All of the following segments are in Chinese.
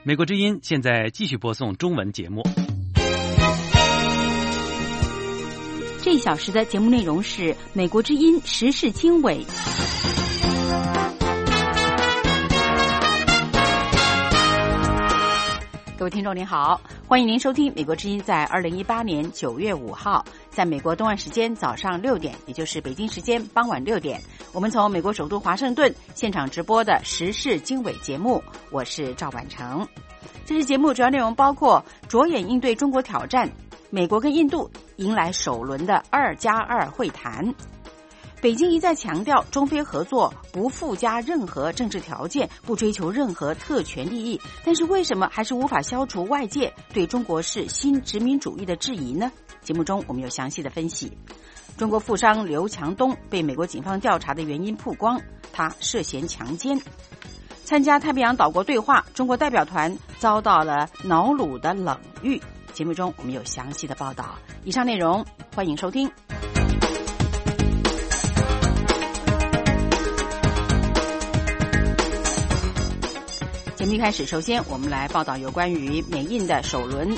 美国之音现在继续播送中文节目。 这一小时的节目内容是美国之音时事经纬。各位听众您好，欢迎您收听美国之音在2018年9月5号在美国东岸时间早上6点，也就是北京时间傍晚6点，我们从美国首都华盛顿现场直播的时事经纬节目，我是赵婉成。这期节目主要内容包括着眼应对中国挑战，美国跟印度迎来首轮的2+2会谈，北京一再强调中非合作不附加任何政治条件，不追求任何特权利益，但是为什么还是无法消除外界对中国式新殖民主义的质疑呢？节目中我们有详细的分析。中国富商刘强东被美国警方调查的原因曝光，他涉嫌强奸。参加太平洋岛国对话，中国代表团遭到了瑙鲁的冷遇。节目中我们有详细的报道。以上内容欢迎收听。节目一开始，首先我们来报道有关于美印的首轮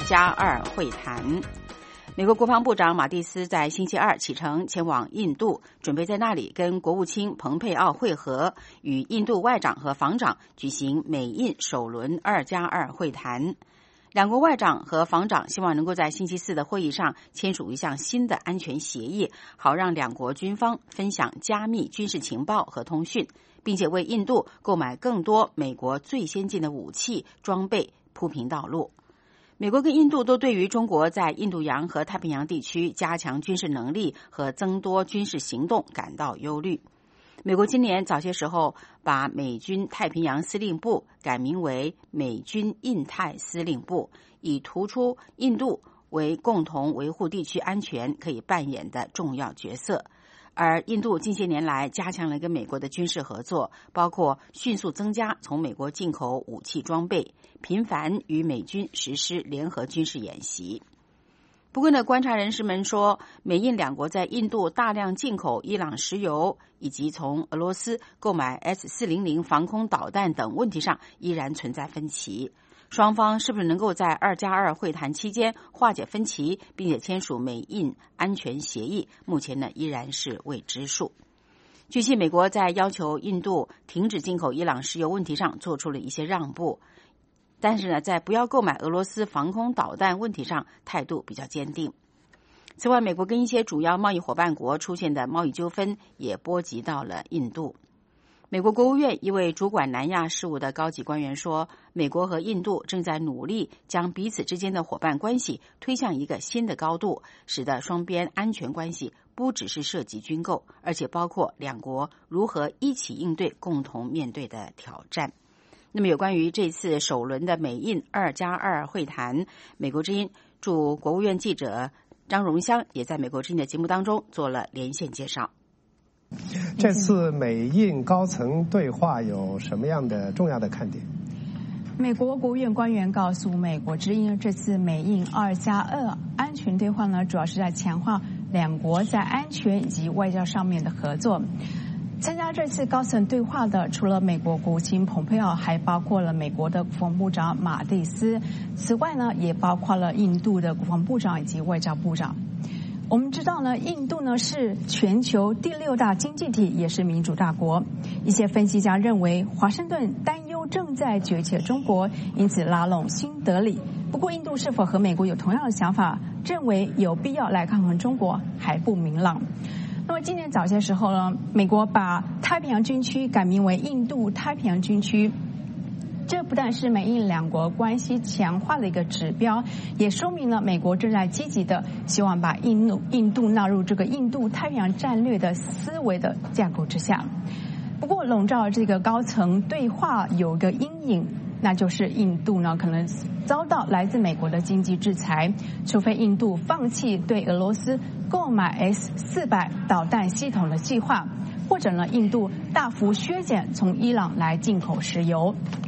2+2会谈。美国国防部长马蒂斯在星期二启程前往印度，准备在那里跟国务卿蓬佩奥会合，与印度外长和防长举行美印首轮2+2会谈。两国外长和防长希望能够在星期四的会议上签署一项新的安全协议，好让两国军方分享加密军事情报和通讯，并且为印度购买更多美国最先进的武器装备铺平道路。美国跟印度都对于中国在印度洋和太平洋地区加强军事能力和增多军事行动感到忧虑。美国今年早些时候把美军太平洋司令部改名为美军印太司令部，以突出印度为共同维护地区安全可以扮演的重要角色。而印度近些年来加强了跟美国的军事合作，包括迅速增加从美国进口武器装备，频繁与美军实施联合军事演习。不过呢，观察人士们说，美印两国在印度大量进口伊朗石油以及从俄罗斯购买 S-400 防空导弹等问题上依然存在分歧。双方是不是能够在2+2会谈期间化解分歧，并且签署美印安全协议，目前呢依然是未知数。据悉，美国在要求印度停止进口伊朗石油问题上做出了一些让步，但是呢，在不要购买俄罗斯防空导弹问题上态度比较坚定。此外，美国跟一些主要贸易伙伴国出现的贸易纠纷也波及到了印度。美国国务院一位主管南亚事务的高级官员说，美国和印度正在努力将彼此之间的伙伴关系推向一个新的高度，使得双边安全关系不只是涉及军购，而且包括两国如何一起应对共同面对的挑战。那么有关于这次首轮的美印2+2会谈，美国之音驻国务院记者张荣香也在美国之音的节目当中做了连线介绍。 这次美印高层对话有什么样的重要的看点？ 美国国务院官员告诉美国之音，这次美印2+2安全对话呢，主要是在强化两国在安全以及外交上面的合作。参加这次高层对话的除了美国国务卿蓬佩奥，还包括了美国的国防部长马蒂斯，此外呢也包括了印度的国防部长以及外交部长。我们知道呢，印度呢是全球第6大经济体，也是民主大国。一些分析家认为，华盛顿担忧正在崛起的中国，因此拉拢新德里。不过，印度是否和美国有同样的想法，认为有必要来抗衡中国，还不明朗。那么今年早些时候呢，美国把太平洋军区改名为印度太平洋军区。这不但是美印两国关系强化的一个指标，也说明了美国正在积极的希望把印度纳入这个印度太平洋战略的思维的架构之下。不过，笼罩这个高层对话有个阴影，那就是印度呢可能遭到来自美国的经济制裁，除非印度放弃对俄罗斯购买 S-400导弹系统的计划，或者呢印度大幅削减从伊朗来进口石油。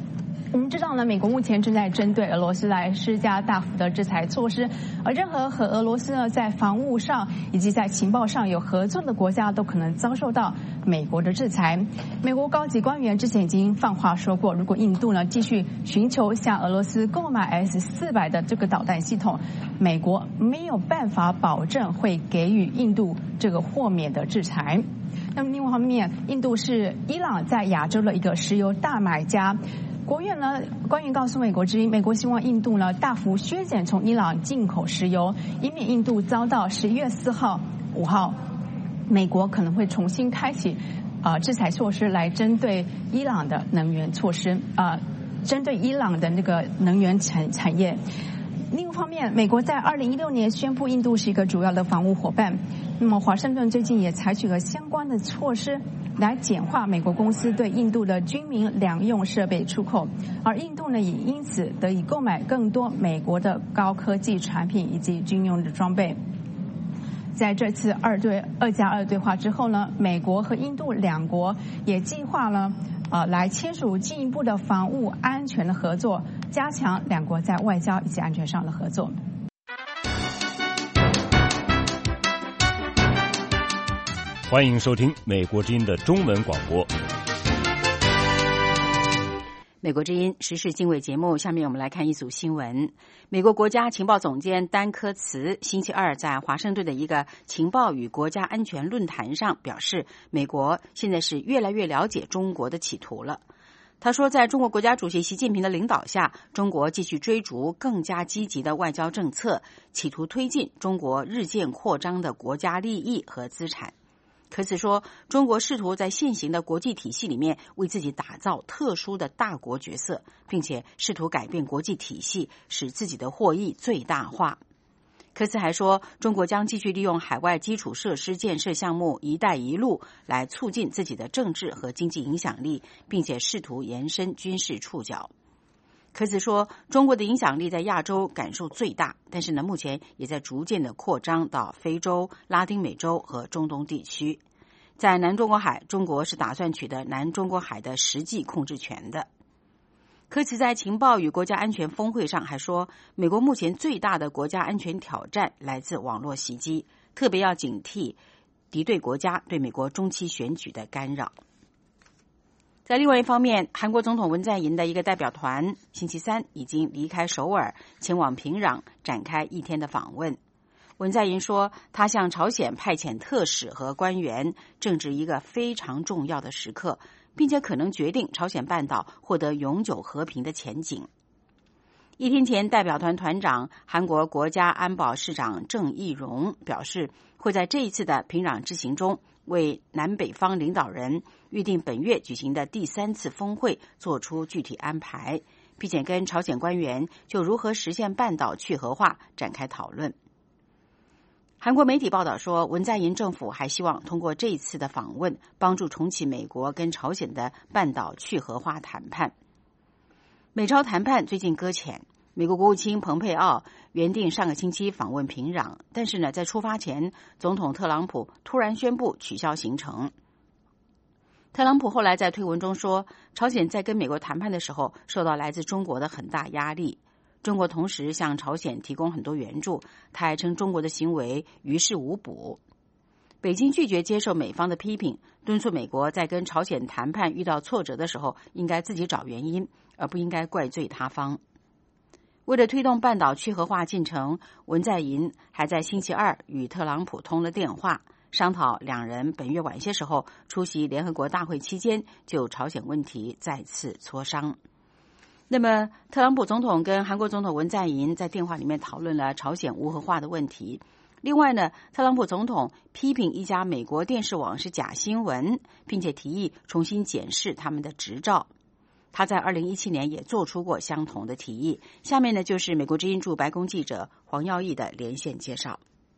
我们知道呢，美国目前正在针对俄罗斯来施加大幅的制裁措施，而任何和俄罗斯呢在防务上以及在情报上有合作的国家都可能遭受到美国的制裁。美国高级官员之前已经放话说过，如果印度呢继续寻求向俄罗斯购买 S-400的这个导弹系统，美国没有办法保证会给予印度这个豁免的制裁。那么另外一方面，印度是伊朗在亚洲的一个石油大买家。国务院呢官员告诉美国之音，美国希望印度呢大幅削减从伊朗进口石油，以免印度遭到11月4号、5号，美国可能会重新开启制裁措施来针对伊朗的能源措施，针对伊朗的那个能源产业。另一方面，美国在2016年宣布印度是一个主要的防务伙伴。那么，华盛顿最近也采取了相关的措施，来简化美国公司对印度的军民两用设备出口，而印度呢也因此得以购买更多美国的高科技产品以及军用的装备。在这次2+2对话之后呢，美国和印度两国也计划了来签署进一步的防务安全的合作，加强两国在外交以及安全上的合作。 欢迎收听美国之音的中文广播。 美国之音时事经纬节目，下面我们来看一组新闻。美国国家情报总监丹科茨星期二在华盛顿的一个情报与国家安全论坛上表示，美国现在是越来越了解中国的企图了。他说，在中国国家主席习近平的领导下，中国继续追逐更加积极的外交政策，企图推进中国日渐扩张的国家利益和资产。科茨说，中国试图在现行的国际体系里面为自己打造特殊的大国角色，并且试图改变国际体系，使自己的获益最大化。科茨还说，中国将继续利用海外基础设施建设项目“一带一路”来促进自己的政治和经济影响力，并且试图延伸军事触角。科茨说，中国的影响力在亚洲感受最大，但是呢，目前也在逐渐的扩张到非洲、拉丁美洲和中东地区。在南中国海，中国是打算取得南中国海的实际控制权的。科茨在情报与国家安全峰会上还说，美国目前最大的国家安全挑战来自网络袭击，特别要警惕敌对国家对美国中期选举的干扰。在另外一方面，韩国总统文在寅的一个代表团星期三已经离开首尔，前往平壤展开1天的访问。文在寅说，他向朝鲜派遣特使和官员，正值一个非常重要的时刻，并且可能决定朝鲜半岛获得永久和平的前景。1天前，代表团团长韩国国家安保市长郑义溶表示，会在这一次的平壤之行中为南北方领导人预定本月举行的第3次峰会做出具体安排，并且跟朝鲜官员就如何实现半岛去核化展开讨论。韩国媒体报道说，文在寅政府还希望通过这一次的访问，帮助重启美国跟朝鲜的半岛去核化谈判。美朝谈判最近搁浅，美国国务卿蓬佩奥原定上个星期访问平壤，但是呢，在出发前，总统特朗普突然宣布取消行程。特朗普后来在推文中说，朝鲜在跟美国谈判的时候受到来自中国的很大压力，中国同时向朝鲜提供很多援助，他还称中国的行为于事无补。北京拒绝接受美方的批评，敦促美国在跟朝鲜谈判遇到挫折的时候，应该自己找原因，而不应该怪罪他方。为了推动半岛去核化进程，文在寅还在星期二与特朗普通了电话，商讨两人本月晚些时候出席联合国大会期间就朝鲜问题再次磋商。那么，特朗普总统跟韩国总统文在寅在电话里面讨论了朝鲜无核化的问题。另外呢，特朗普总统批评一家美国电视网是假新闻，并且提议重新检视他们的执照。他在2017年也做出过相同的提议。下面呢，就是美国之音驻白宫记者黄耀义的连线介绍。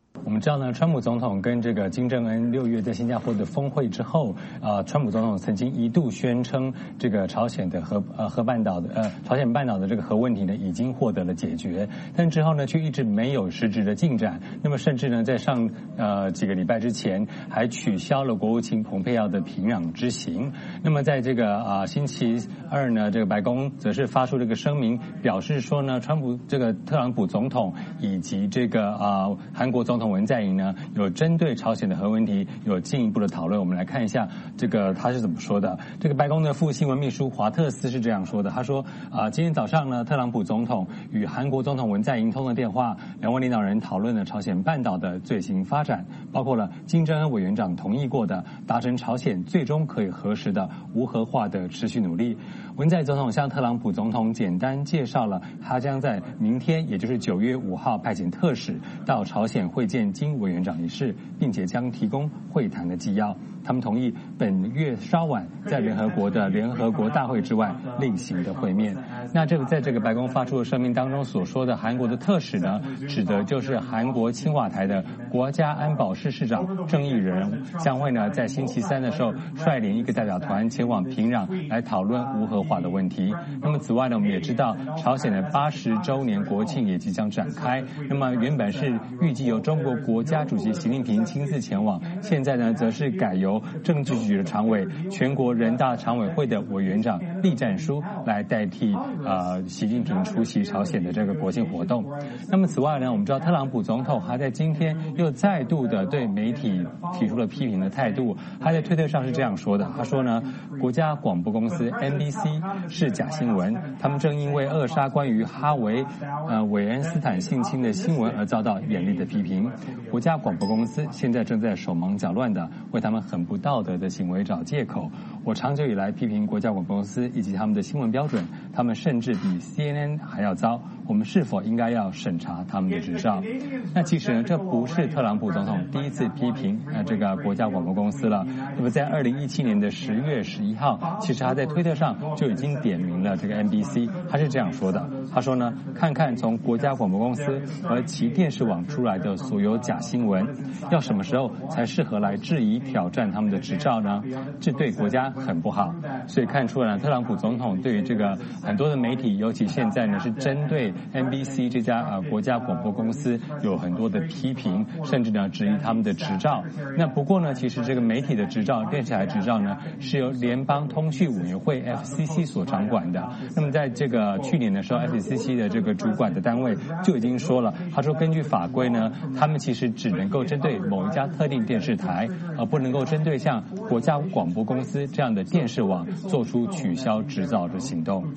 我们知道呢，川普总统跟这个金正恩6月在新加坡的峰会之后，川普总统曾经一度宣称这个朝鲜的朝鲜半岛的这个核问题呢已经获得了解决，但之后呢却一直没有实质的进展。那么甚至呢在上几个礼拜之前还取消了国务卿蓬佩奥的平壤之行。那么在这个星期二呢，这个白宫则是发出这个声明，表示说呢，特朗普总统以及这个韩国总统文在寅呢，有针对朝鲜的核问题有进一步的讨论。我们来看一下这个他是怎么说的。这个白宫的副新闻秘书华特斯是这样说的，他说今天早上呢，特朗普总统与韩国总统文在寅通了电话，两位领导人讨论了朝鲜半岛的最新发展，包括了金正恩委员长同意过的达成朝鲜最终可以核实的无核化的持续努力。文在寅总统向特朗普总统简单介绍了他将在明天，也就是9月5号派遣特使到朝鲜会见金委员长一事，并且将提供会谈的纪要。他们同意本月稍晚在联合国的联合国大会之外另行的会面。那这个在这个白宫发出的声明当中所说的韩国的特使呢，指的就是韩国青瓦台的国家安保室室长郑义仁，将会呢在星期三的时候率领一个代表团前往平壤来讨论无核化的问题。那么此外呢，我们也知道朝鲜的80周年国庆也即将展开，那么原本是预计由中国国家主席习近平亲自前往，现在呢则是改由政治局的常委、全国人大常委会的委员长栗战书来代替习近平出席朝鲜的这个国庆活动。那么此外呢，我们知道特朗普总统还在今天又再度的对媒体提出了批评的态度。他在推特上是这样说的，他说呢，国家广播公司 NBC 是假新闻，他们正因为扼杀关于哈维韦恩斯坦性侵的新闻而遭到严厉的批评。国家广播公司现在正在手忙脚乱的为他们很不道德的行为找借口。我长久以来批评国家广播公司以及他们的新闻标准，他们甚至比 CNN 还要糟。我们是否应该要审查他们的执照？那其实呢，这不是特朗普总统第一次批评这个国家广播公司了。那么在2017年的10月11号，其实他在推特上就已经点名了这个 NBC， 他是这样说的，他说呢，看看从国家广播公司和其电视网出来的所有假新闻，要什么时候才适合来质疑挑战他们的执照呢？这对国家很不好。所以看出来了，特朗普总统对于这个很多的媒体，尤其现在呢是针对 NBC 这家国家广播公司有很多的批评，甚至呢质疑他们的执照。那不过呢，其实这个媒体的执照、电视台执照呢是由联邦通讯委员会 FCC 所掌管的。那么在这个去年的时候 ，FCC 的这个主管的单位就已经说了，他说根据法规呢，他们其实只能够针对某一家特定电视台，而不能够针对像国家广播公司这样的电视网做出取消执照的行动。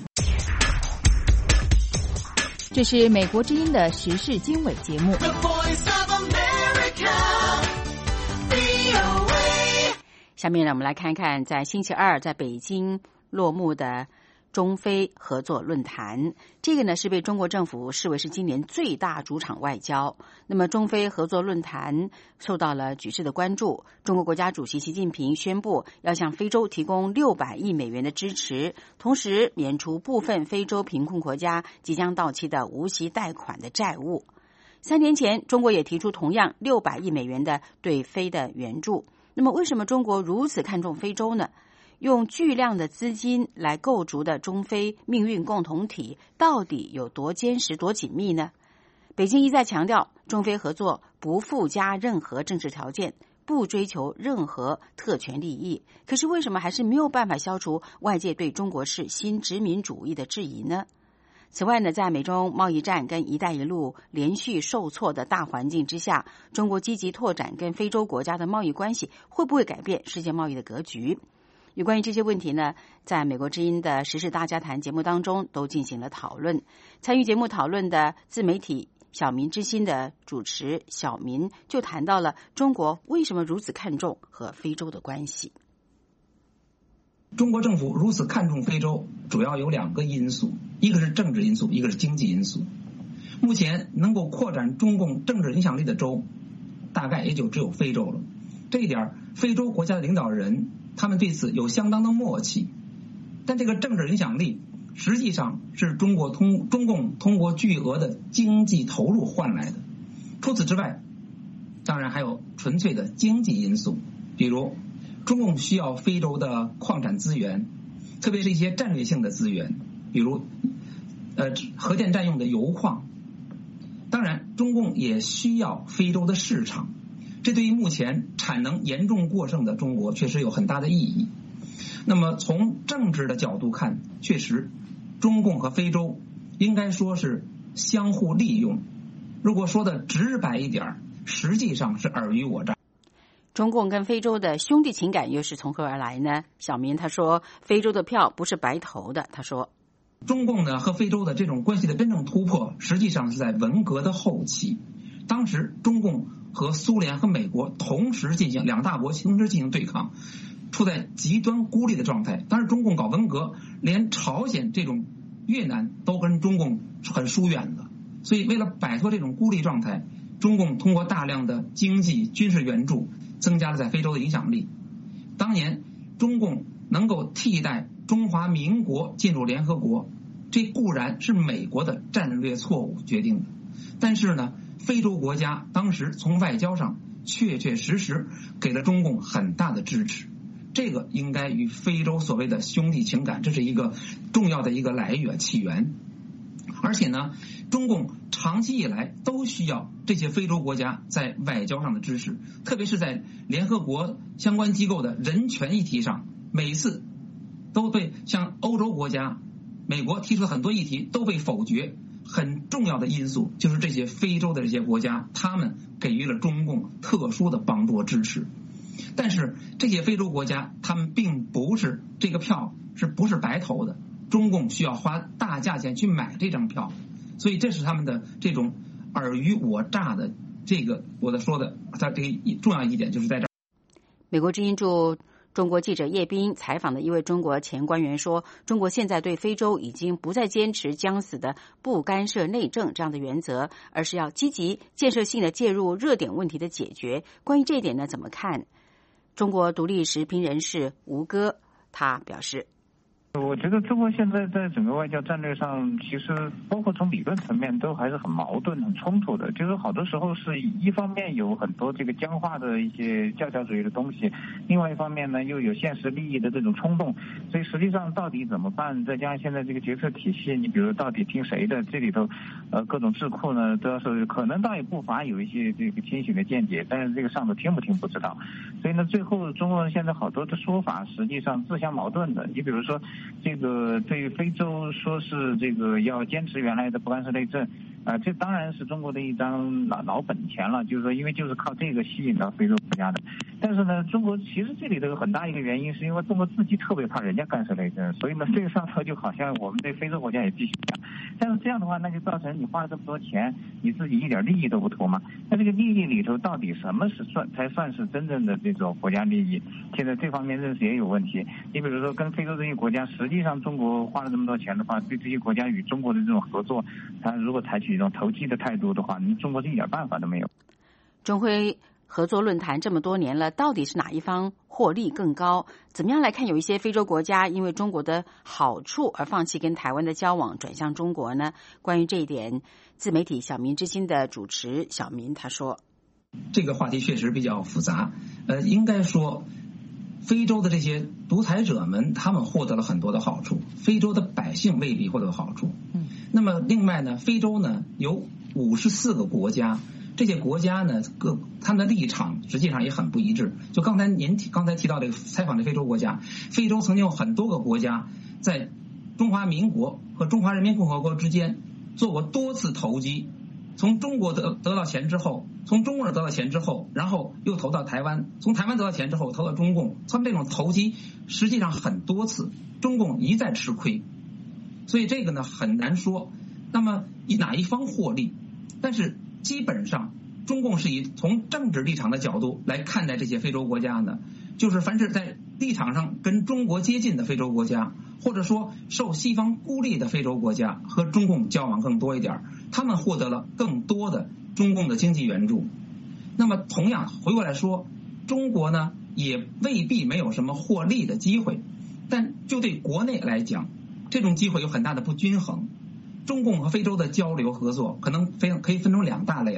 这是美国之音的时事经纬节目。下面呢，我们来看看在星期二在北京落幕的中非合作论坛。这个呢是被中国政府视为是今年最大主场外交。那么中非合作论坛受到了举世的关注。中国国家主席习近平宣布要向非洲提供600亿美元的支持，同时免除部分非洲贫困国家即将到期的无息贷款的债务。3年前，中国也提出同样600亿美元的对非的援助。那么为什么中国如此看重非洲呢？用巨量的资金来构筑的中非命运共同体到底有多坚实多紧密呢？北京一再强调，中非合作不附加任何政治条件，不追求任何特权利益。可是为什么还是没有办法消除外界对中国式新殖民主义的质疑呢？此外呢，在美中贸易战跟一带一路连续受挫的大环境之下，中国积极拓展跟非洲国家的贸易关系，会不会改变世界贸易的格局？有关于这些问题呢，在美国之音的时事大家谈节目当中都进行了讨论。参与节目讨论的自媒体小民之心的主持小民就谈到了中国为什么如此看重和非洲的关系。 中国政府如此看重非洲，主要有2个因素，一个是政治因素，一个是经济因素。目前能够扩展中共政治影响力的州，大概也就只有非洲了。这一点，非洲国家的领导人他们对此有相当的默契。但这个政治影响力实际上是中共通过巨额的经济投入换来的。除此之外， 当然还有纯粹的经济因素，比如中共需要非洲的矿产资源，特别是一些战略性的资源，比如核电站用的油矿。当然中共也需要非洲的市场，这对于目前产能严重过剩的中国确实有很大的意义。那么从政治的角度看，确实中共和非洲应该说是相互利用，如果说的直白一点，实际上是尔虞我诈。 中共跟非洲的兄弟情感又是从何而来呢？小民他说，非洲的票不是白投的。他说， 中共呢和非洲的这种关系的真正突破，实际上是在文革的后期。当时中共和苏联和美国同时进行，两大国同时进行对抗，处在极端孤立的状态。当时中共搞文革，连朝鲜这种越南都跟中共很疏远了。所以为了摆脱这种孤立状态，中共通过大量的经济军事援助，增加了在非洲的影响力。当年中共能够替代中华民国进入联合国，这固然是美国的战略错误决定的，但是呢，非洲国家当时从外交上确确实实给了中共很大的支持，这个应该与非洲所谓的兄弟情感，这是一个重要的一个来源起源。而且呢，中共长期以来都需要这些非洲国家在外交上的支持，特别是在联合国相关机构的人权议题上，每次都被像欧洲国家、美国提出的很多议题都被否决。很重要的因素就是这些非洲的这些国家，他们给予了中共特殊的帮助和支持。但是这些非洲国家，他们并不是这个票是不是白投的，中共需要花大价钱去买这张票，所以这是他们的这种尔虞我诈的这个我说的，它这个重要一点就是在这儿。 美国之音驻中国记者叶斌采访的一位中国前官员说，中国现在对非洲已经不再坚持将死的不干涉内政这样的原则，而是要积极建设性的介入热点问题的解决。关于这一点呢，怎么看？中国独立时评人士吴歌他表示， 我觉得中国现在在整个外交战略上，其实包括从理论层面都还是很矛盾、很冲突的。就是好多时候是一方面有很多这个僵化的一些教条主义的东西，另外一方面呢又有现实利益的这种冲动。所以实际上到底怎么办？再加上现在这个决策体系，你比如到底听谁的？这里头各种智库呢都要是可能倒也不乏有一些这个清醒的见解，但是这个上头听不听不知道。所以呢，最后中国人现在好多的说法实际上自相矛盾的。你比如说，这个对非洲说是这个要坚持原来的不干涉内政，这当然是中国的一张老本钱了，就是说因为就是靠这个吸引到非洲国家的。但是呢，中国其实这里头有很大一个原因是因为中国自己特别怕人家干涉内政，所以呢这个上头就好像我们对非洲国家也继续讲，但是这样的话那就造成你花了这么多钱，你自己一点利益都不图嘛。那这个利益里头到底什么是才算是真正的这种国家利益？现在这方面认识也有问题。你比如说跟非洲这些国家，实际上中国花了这么多钱的话，对这些国家与中国的这种合作，它如果采取一种投机的态度的话，你中国是一点办法都没有。 中非合作论坛这么多年了，到底是哪一方获利更高？怎么样来看有一些非洲国家因为中国的好处而放弃跟台湾的交往，转向中国呢？关于这一点，自媒体小民之心的主持小民他说， 这个话题确实比较复杂。应该说非洲的这些独裁者们，他们获得了很多的好处，非洲的百姓未必获得好处。那么另外呢，非洲呢有54个国家，这些国家呢他们的立场实际上也很不一致。就刚才提到这个采访的非洲国家，非洲曾经有很多个国家在中华民国和中华人民共和国之间做过多次投机，从中国得到钱之后，从中国得到钱之后，然后又投到台湾，从台湾得到钱之后投到中共，他们这种投机实际上很多次，中共一再吃亏，所以这个呢很难说那么哪一方获利。但是基本上中共是以从政治立场的角度来看待这些非洲国家呢，就是凡是在立场上跟中国接近的非洲国家，或者说受西方孤立的非洲国家，和中共交往更多一点，他们获得了更多的中共的经济援助。那么同样回过来说，中国呢也未必没有什么获利的机会，但就对国内来讲，这种机会有很大的不均衡。中共和非洲的交流合作可以分成两大类来。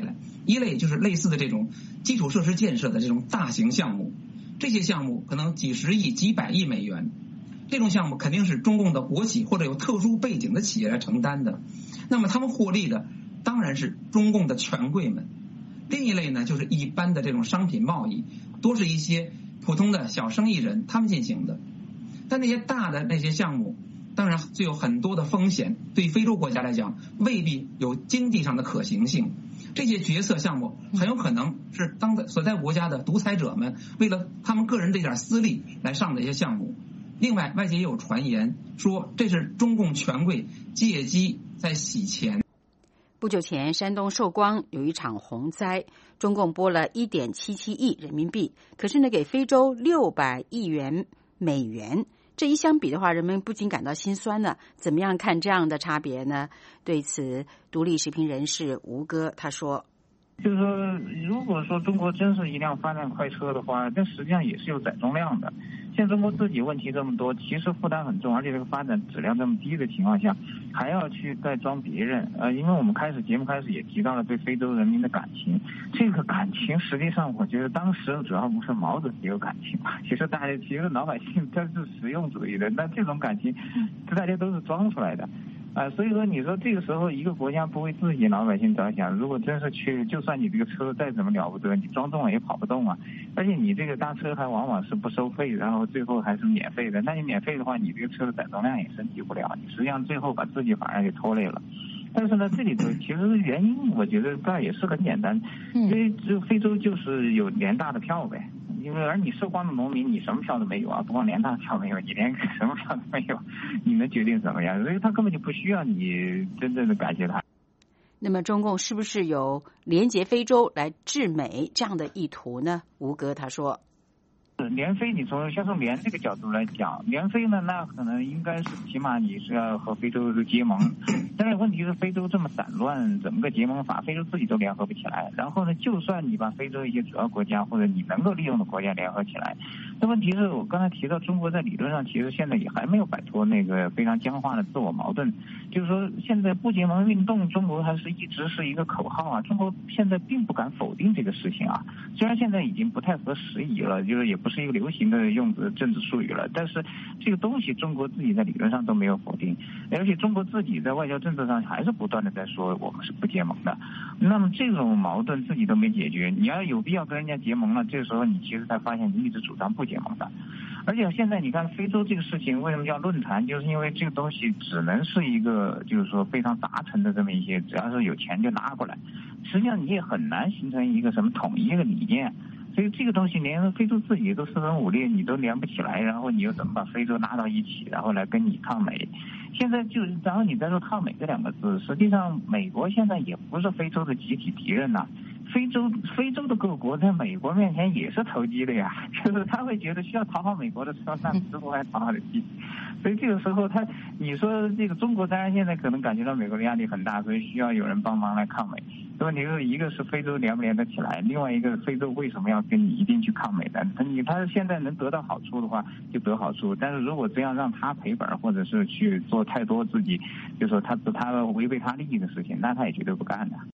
一类就是类似的这种基础设施建设的这种大型项目，这些项目可能几十亿、几百亿美元，这种项目肯定是中共的国企或者有特殊背景的企业来承担的，那么他们获利的当然是中共的权贵们。另一类呢，就是一般的这种商品贸易，多是一些普通的小生意人他们进行的。但那些大的那些项目当然具有很多的风险，对非洲国家来讲未必有经济上的可行性。这些决策项目很有可能是所在国家的独裁者们为了他们个人这点私利来上的一些项目。另外，外界也有传言说这是中共权贵借机在洗钱。 不久前，山东寿光有一场洪灾，中共拨了1.77亿人民币，可是呢，给非洲600亿元美元。这一相比的话，人们不禁感到心酸呢。怎么样看这样的差别呢？对此，独立时评人士吴哥他说：“ 就是说，如果说中国真是一辆发展快车的话，这实际上也是有载重量的。现在中国自己问题这么多，其实负担很重，而且这个发展质量这么低的情况下，还要去再装别人。因为我们节目开始也提到了对非洲人民的感情，这个感情实际上我觉得当时主要不是毛主席有感情吧，其实老百姓他是实用主义的，那这种感情大家都是装出来的。所以说你说这个时候一个国家不为自己老百姓着想，如果真是就算你这个车再怎么了不得，你装重了也跑不动啊，而且你这个大车还往往是不收费，然后最后还是免费的，那你免费的话，你这个车的载重量也升级不了，你实际上最后把自己反而给拖累了。但是呢，这里头其实原因我觉得倒也是很简单，因为这非洲就是有联大的票呗。因为而你寿光的农民，你什么票都没有啊，不光联大票没有，你连什么票都没有，你能决定怎么样？所以他根本就不需要你真正的感谢他。 那么中共是不是有联结非洲来治美这样的意图呢？吴哥他说。 联非，你从联这个角度来讲，联非呢，那可能应该是起码你是要和非洲结盟，但是问题是非洲这么散乱，怎么个结盟法？非洲自己都联合不起来。然后呢，就算你把非洲一些主要国家或者你能够利用的国家联合起来，那问题是我刚才提到，中国在理论上其实现在也还没有摆脱那个非常僵化的自我矛盾，就是说现在不结盟运动，中国还是一直是一个口号啊，中国现在并不敢否定这个事情啊，虽然现在已经不太合时宜了，就是也不是一个流行的用的政治术语了，但是这个东西中国自己在理论上都没有否定，而且中国自己在外交政策上还是不断的在说我们是不结盟的。那么这种矛盾自己都没解决，你要有必要跟人家结盟了，这个时候你其实才发现你一直主张不结盟的。而且现在你看非洲这个事情为什么叫论坛，就是因为这个东西只能是一个就是说非常达成的这么一些，只要是有钱就拿过来，实际上你也很难形成一个什么统一的理念。所以这个东西连非洲自己都四分五裂，你都连不起来，然后你又怎么把非洲拉到一起，然后来跟你抗美？现在然后你再说抗美这两个字，实际上美国现在也不是非洲的集体敌人呐，非洲的各国在美国面前也是投机的呀，就是他会觉得需要讨好美国的时候，那似乎还讨好的机。所以这个时候你说这个中国当然现在可能感觉到美国的压力很大，所以需要有人帮忙来抗美。问题是一个是非洲连不连得起来，另外一个非洲为什么要跟你一定去抗美的？他现在能得到好处的话就得好处，但是如果这样让他赔本或者是去做太多自己就说他违背他利益的事情，那他也绝对不干的。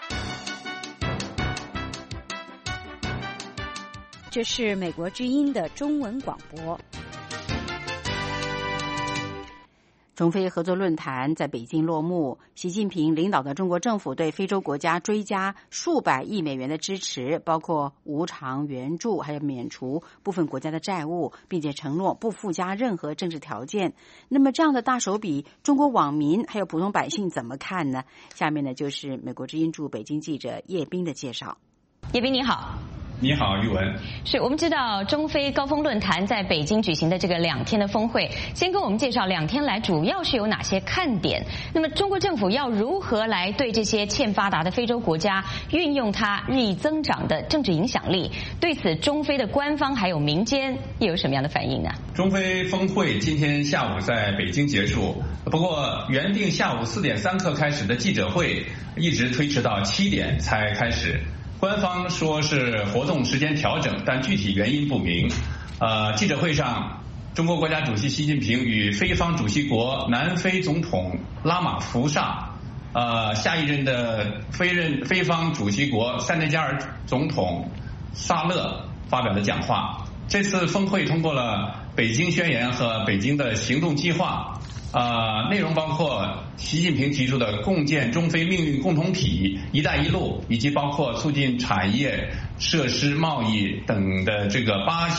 这是美国之音的中文广播。 中非合作论坛在北京落幕，习近平领导的中国政府对非洲国家追加数百亿美元的支持，包括无偿援助，还有免除部分国家的债务，并且承诺不附加任何政治条件。那么这样的大手笔，中国网民还有普通百姓怎么看呢？下面呢就是美国之音驻北京记者叶冰的介绍。 叶冰你好。 你好，玉文。 是我们知道中非高峰论坛在北京举行的这个2天的峰会，先跟我们介绍2天来主要是有哪些看点。那么中国政府要如何来对这些欠发达的非洲国家运用它日益增长的政治影响力？对此，中非的官方还有民间又有什么样的反应呢？ 中非峰会今天下午在北京结束，不过原定下午4点3刻开始的记者会一直推迟到7点才开始。官方说是活动时间调整，但具体原因不明。记者会上，中国国家主席习近平与非方主席国南非总统拉马福萨下一任的非方主席国塞内加尔总统萨勒发表的讲话。这次峰会通过了北京宣言和北京的行动计划，内容包括习近平提出的共建中非命运共同体、一带一路，以及包括促进产业、设施、贸易等的这个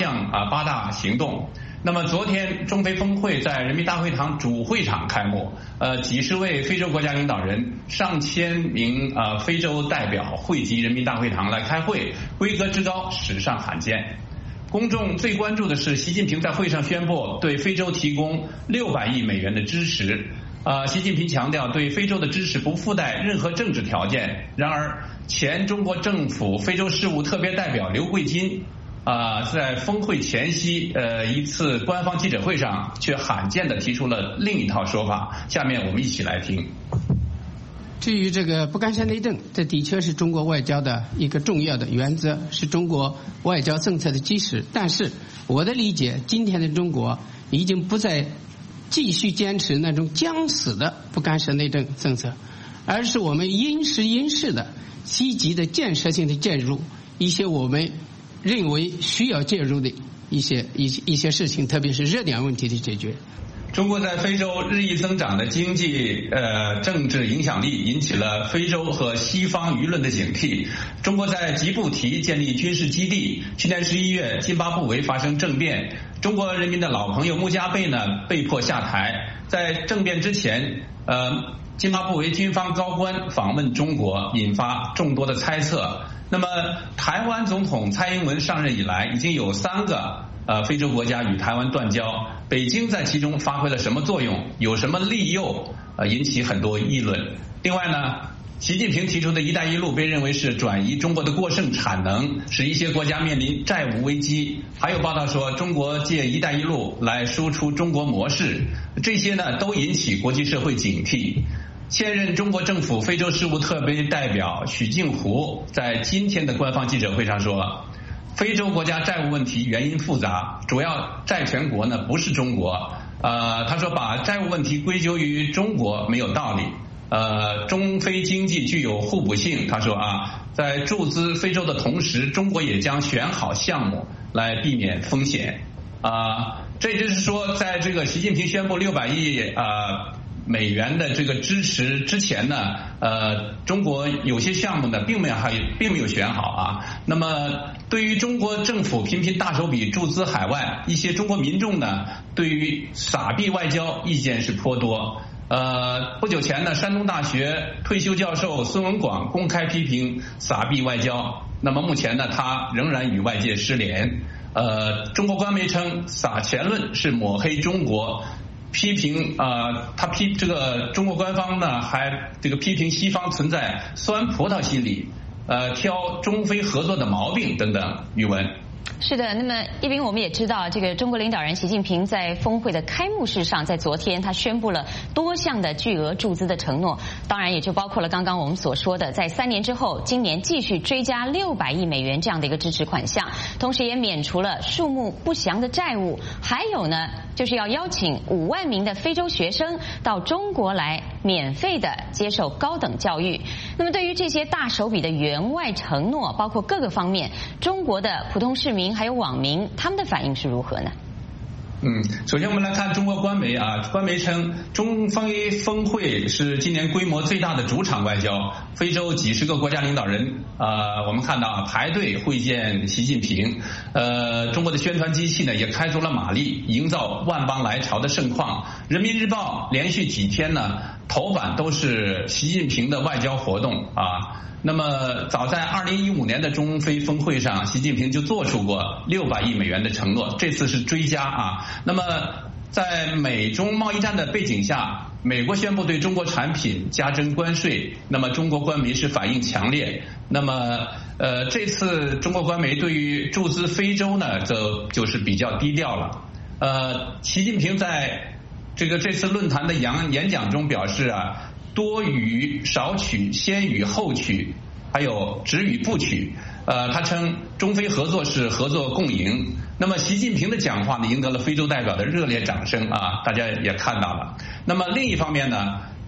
8大行动。那么昨天中非峰会在人民大会堂主会场开幕，几十位非洲国家领导人、上千名非洲代表汇集人民大会堂来开会，规格之高，史上罕见。公众最关注的是习近平在会上宣布对非洲提供600亿美元的支持。习近平强调对非洲的支持不附带任何政治条件。然而，前中国政府非洲事务特别代表刘桂金在峰会前夕一次官方记者会上却罕见地提出了另一套说法。下面我们一起来听。 至于这个不干涉内政，这的确是中国外交的一个重要的原则，是中国外交政策的基石。但是我的理解，今天的中国已经不再继续坚持那种僵死的不干涉内政政策，而是我们因时因势的积极的建设性的介入一些我们认为需要介入的一些事情，特别是热点问题的解决。 中国在非洲日益增长的经济政治影响力引起了非洲和西方舆论的警惕。中国在吉布提建立军事基地，去年11月津巴布韦发生政变，中国人民的老朋友穆加贝呢被迫下台。在政变之前津巴布韦军方高官访问中国，引发众多的猜测。那么台湾总统蔡英文上任以来，已经有3个非洲国家与台湾断交，北京在其中发挥了什么作用？有什么利诱？引起很多议论。另外呢，习近平提出的一带一路被认为是转移中国的过剩产能，使一些国家面临债务危机。还有报道说，中国借一带一路来输出中国模式，这些呢都引起国际社会警惕。现任中国政府非洲事务特别代表许镜湖在今天的官方记者会上说，非洲国家债务问题原因复杂，主要债权国呢不是中国。他说把债务问题归咎于中国没有道理。中非经济具有互补性。他说在注资非洲的同时，中国也将选好项目来避免风险。这就是说，在这个习近平宣布600亿美元的这个支持之前呢，中国有些项目呢并没有选好那么对于中国政府频频大手笔注资海外，一些中国民众呢对于撒币外交意见是颇多。不久前呢，山东大学退休教授孙文广公开批评撒币外交。那么目前呢，他仍然与外界失联。中国官媒称撒钱论是抹黑中国。批评这个中国官方呢还这个批评西方存在酸葡萄心理，挑中非合作的毛病等等。语文。 是的，那么一斌，我们也知道，这个中国领导人习近平在峰会的开幕式上，在昨天他宣布了多项的巨额注资的承诺，当然也就包括了刚刚我们所说的，在3年之后，今年继续追加600亿美元这样的一个支持款项，同时也免除了数目不详的债务，还有呢，就是要邀请5万名的非洲学生到中国来免费的接受高等教育。那么对于这些大手笔的援外承诺，包括各个方面，中国的普通市民还有网民，他们的反应是如何呢？ 首先我们来看中国官媒官媒称中非峰会是今年规模最大的主场外交，非洲几十个国家领导人我们看到排队会见习近平。中国的宣传机器呢也开足了马力，营造万邦来朝的盛况。人民日报连续几天呢头版都是习近平的外交活动那么早在2015年的中非峰会上，习近平就做出过600亿美元的承诺，这次是追加那么在美中贸易战的背景下，美国宣布对中国产品加征关税，那么中国官媒是反应强烈。那么这次中国官媒对于注资非洲呢就是比较低调了。习近平在这次论坛的演讲中表示多语少取，先语后取，还有只语不取。他称中非合作是合作共赢。那么习近平的讲话呢赢得了非洲代表的热烈掌声大家也看到了。那么另一方面呢，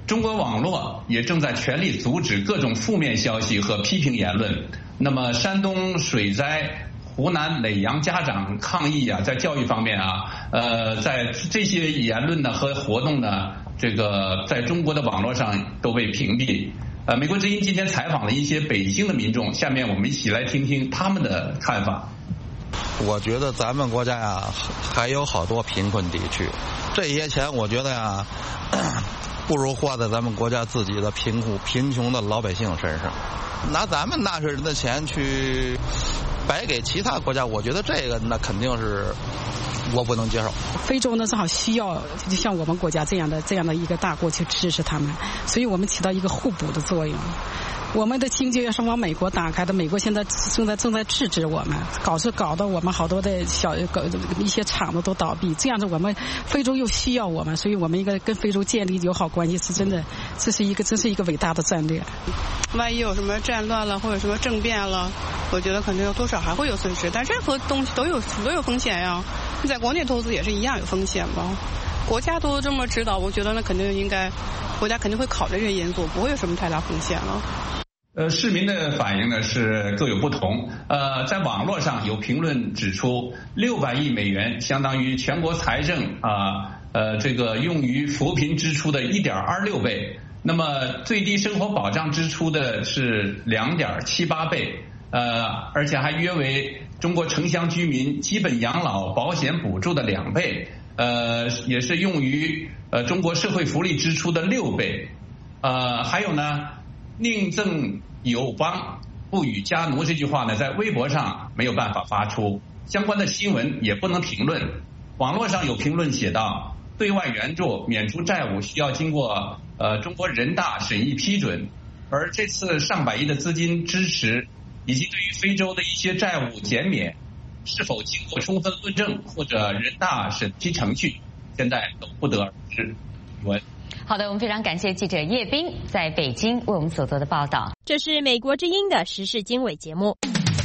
中国网络也正在全力阻止各种负面消息和批评言论。那么山东水灾，湖南耒阳家长抗议啊，在教育方面啊，在这些言论呢和活动呢，这个在中国的网络上都被屏蔽。美国之音今天采访了一些北京的民众，下面我们一起来听听他们的看法。 我觉得咱们国家呀还有好多贫困地区，这些钱我觉得呀不如花在咱们国家自己的贫穷的老百姓身上，拿咱们纳税人的钱去白给其他国家，我觉得这个那肯定是我不能接受。 非洲呢正好需要像我们国家这样的一个大国去支持他们，所以我们起到一个互补的作用。我们的经济要是往美国打开的，美国现在正在制止我们，搞得我们好多的一些厂子都倒闭，这样子我们非洲又需要我们，所以我们应该跟非洲建立友好关系，是真的，真是一个伟大的战略。 万一有什么战乱了或者什么政变了，我觉得肯定多少还会有损失，但任何东西都有风险呀。你在国内投资也是一样有风险吧？国家都这么指导，我觉得那肯定国家肯定会考虑这些因素，不会有什么太大风险了。 市民的反应呢是各有不同。在网络上有评论指出，600亿美元相当于全国财政这个用于扶贫支出的1.26倍，那么最低生活保障支出的是2.78倍，而且还约为中国城乡居民基本养老保险补助的2倍，也是用于中国社会福利支出的6倍。还有呢，宁赠友邦不与家奴这句话呢，在微博上没有办法发出，相关的新闻也不能评论。网络上有评论写道，对外援助免除债务需要经过中国人大审议批准，而这次上百亿的资金支持以及对于非洲的一些债务减免是否经过充分论证或者人大审批程序，现在都不得而知。 好的，我们非常感谢记者叶斌在北京为我们所做的报道。 这是美国之音的时事经纬节目。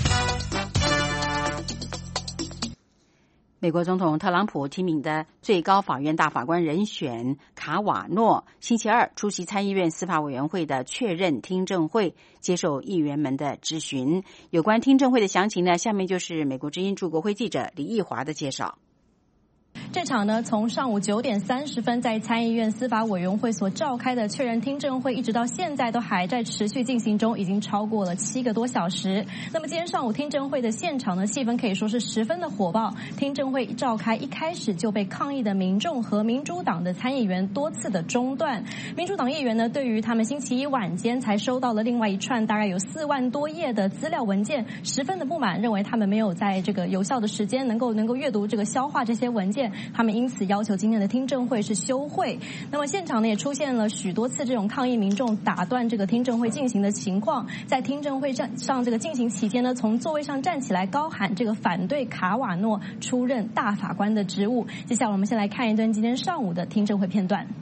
美国总统特朗普提名的最高法院大法官人选卡瓦诺星期二出席参议院司法委员会的确认听证会，接受议员们的质询。有关听证会的详情呢，下面就是美国之音驻国会记者李义华的介绍。 这场呢，从上午9点30分在参议院司法委员会所召开的确认听证会，一直到现在都还在持续进行中，已经超过了7个多小时。那么今天上午听证会的现场呢，气氛可以说是十分的火爆。听证会召开一开始就被抗议的民众和民主党的参议员多次的中断。民主党议员呢，对于他们星期一晚间才收到了另外一串大概有4万多页的资料文件，十分的不满，认为他们没有在这个有效的时间能够阅读这个消化这些文件。他们因此要求今天的听证会是休会。那么现场呢也出现了许多次这种抗议民众打断这个听证会进行的情况。在听证会上这个进行期间呢，从座位上站起来高喊这个反对卡瓦诺出任大法官的职务。接下来我们先来看一段今天上午的听证会片段。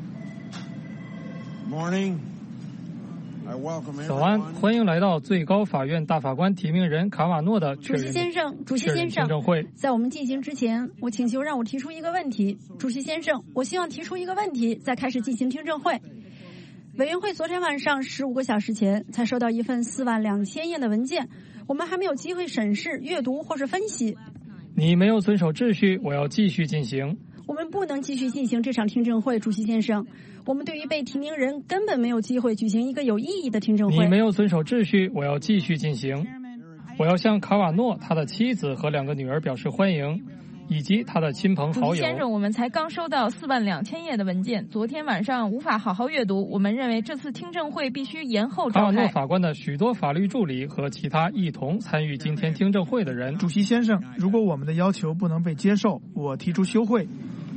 早安，欢迎来到最高法院大法官提名人卡瓦诺的主席先生， 听证会。 在我们进行之前，我请求让我提出一个问题。主席先生，我希望提出一个问题，再开始进行听证会。委员会昨天晚上15个小时前才收到一份4万2千页的文件，我们还没有机会审视、阅读或是分析。 你没有遵守秩序，我要继续进行。 我们不能继续进行这场听证会，主席先生。我们对于被提名人根本没有机会举行一个有意义的听证会。 你没有遵守秩序，我要继续进行。我要向卡瓦诺、他的妻子和2个女儿表示欢迎，以及他的亲朋好友。 主席先生，我们才刚收到4万2千页的文件，昨天晚上无法好好阅读。我们认为这次听证会必须延后召开。 卡瓦诺法官的许多法律助理和其他一同参与今天听证会的人。 主席先生，如果我们的要求不能被接受，我提出休会。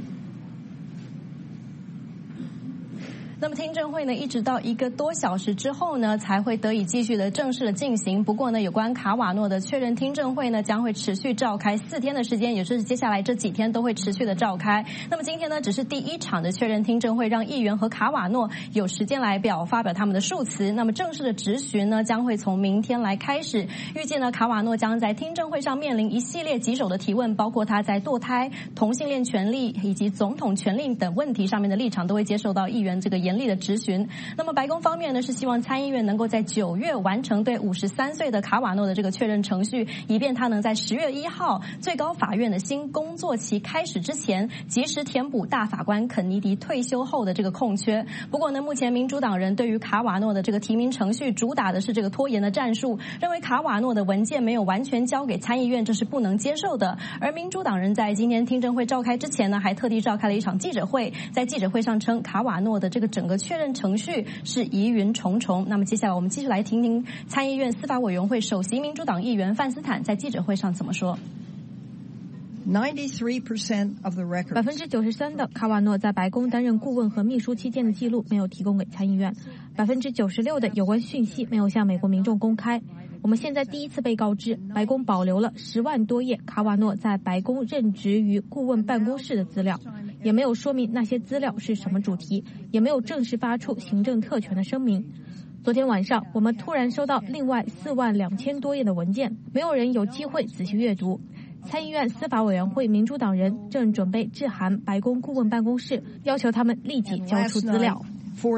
那么听证会呢，一直到1个多小时之后呢，才会得以继续的正式的进行。不过呢，有关卡瓦诺的确认听证会呢，将会持续召开4天的时间，也就是接下来这几天都会持续的召开。那么今天呢，只是第1场的确认听证会，让议员和卡瓦诺有时间来发表他们的述词。那么正式的质询呢，将会从明天来开始。预计呢，卡瓦诺将在听证会上面临一系列棘手的提问，包括他在堕胎、同性恋权利以及总统权利等问题上面的立场，都会接受到议员这个严厉的质询。那么白宫方面呢是希望参议院能够在9月完成对53岁的卡瓦诺的这个确认程序，以便他能在10月1号最高法院的新工作期开始之前，及时填补大法官肯尼迪退休后的这个空缺。不过呢，目前民主党人对于卡瓦诺的这个提名程序主打的是这个拖延的战术，认为卡瓦诺的文件没有完全交给参议院，这是不能接受的。而民主党人在今天听证会召开之前呢，还特地召开了一场记者会，在记者会上称卡瓦诺的这个整个确认程序是疑云重重。那么接下来我们继续来听听参议院司法委员会首席民主党议员范斯坦在记者会上怎么说。 93%的卡瓦诺在白宫担任顾问和秘书期间的记录没有提供给参议院，96%的有关讯息没有向美国民众公开。我们现在第一次被告知，白宫保留了10万多页卡瓦诺在白宫任职于顾问办公室的资料，也没有说明那些资料是什么主题，也没有正式发出行政特权的声明。昨天晚上，我们突然收到另外4万2000多页的文件，没有人有机会仔细阅读。参议院司法委员会民主党人正准备致函白宫顾问办公室，要求他们立即交出资料。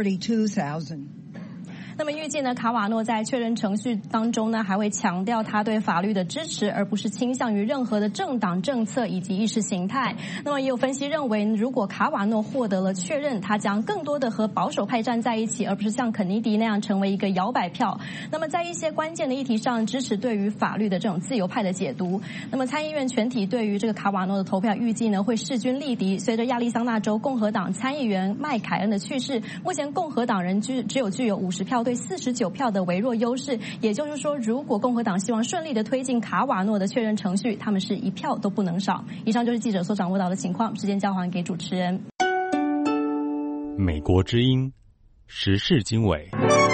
那么预计呢，卡瓦诺在确认程序当中呢，还会强调他对法律的支持，而不是倾向于任何的政党政策以及意识形态。那么也有分析认为，如果卡瓦诺获得了确认，他将更多的和保守派站在一起，而不是像肯尼迪那样成为一个摇摆票。那么在一些关键的议题上，支持对于法律的这种自由派的解读。那么参议院全体对于这个卡瓦诺的投票预计呢，会势均力敌。随着亚利桑那州共和党参议员麦凯恩的去世，目前共和党人只有具有50票对49票的微弱优势，也就是说，如果共和党希望顺利的推进卡瓦诺的确认程序，他们是1票都不能少。以上就是记者所掌握到的情况，时间交还给主持人。 美国之音时事经纬。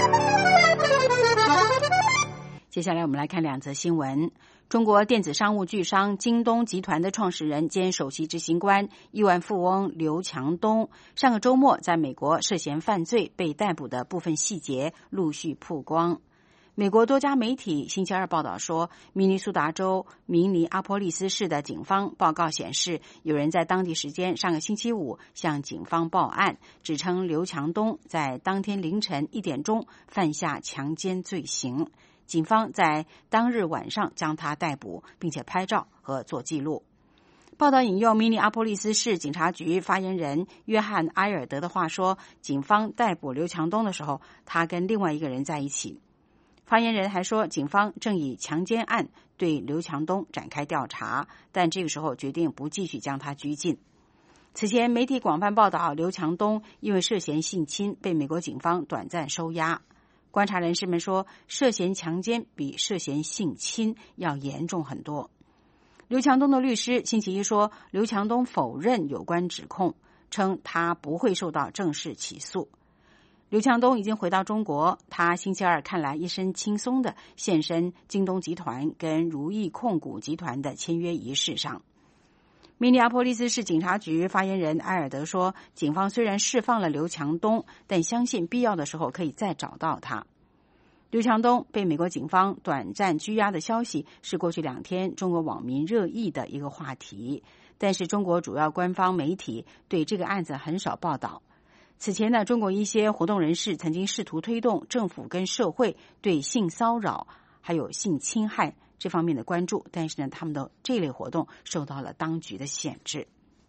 接下来我们来看2则新闻。中国电子商务巨商京东集团的创始人兼首席执行官亿万富翁刘强东，上个周末在美国涉嫌犯罪被逮捕的部分细节陆续曝光。美国多家媒体星期二报道说，明尼苏达州明尼阿波利斯市的警方报告显示，有人在当地时间上个星期五向警方报案，指称刘强东在当天凌晨1点钟犯下强奸罪行。警方在当日晚上将他逮捕，并且拍照和做记录。报道引用明尼阿波利斯市警察局发言人约翰·埃尔德的话说，警方逮捕刘强东的时候，他跟另外一个人在一起。发言人还说，警方正以强奸案对刘强东展开调查，但这个时候决定不继续将他拘禁。此前媒体广泛报道，刘强东因为涉嫌性侵被美国警方短暂收押。观察人士们说，涉嫌强奸比涉嫌性侵要严重很多。刘强东的律师星期一说，刘强东否认有关指控，称他不会受到正式起诉。刘强东已经回到中国，他星期二看来一身轻松的现身京东集团跟如意控股集团的签约仪式上。明尼阿波利斯市警察局发言人埃尔德说，警方虽然释放了刘强东，但相信必要的时候可以再找到他。刘强东被美国警方短暂拘押的消息是过去2天中国网民热议的一个话题，但是中国主要官方媒体对这个案子很少报道。此前呢，中国一些活动人士曾经试图推动政府跟社会对性骚扰还有性侵害这方面的关注，但是呢，他们的这类活动受到了当局的限制。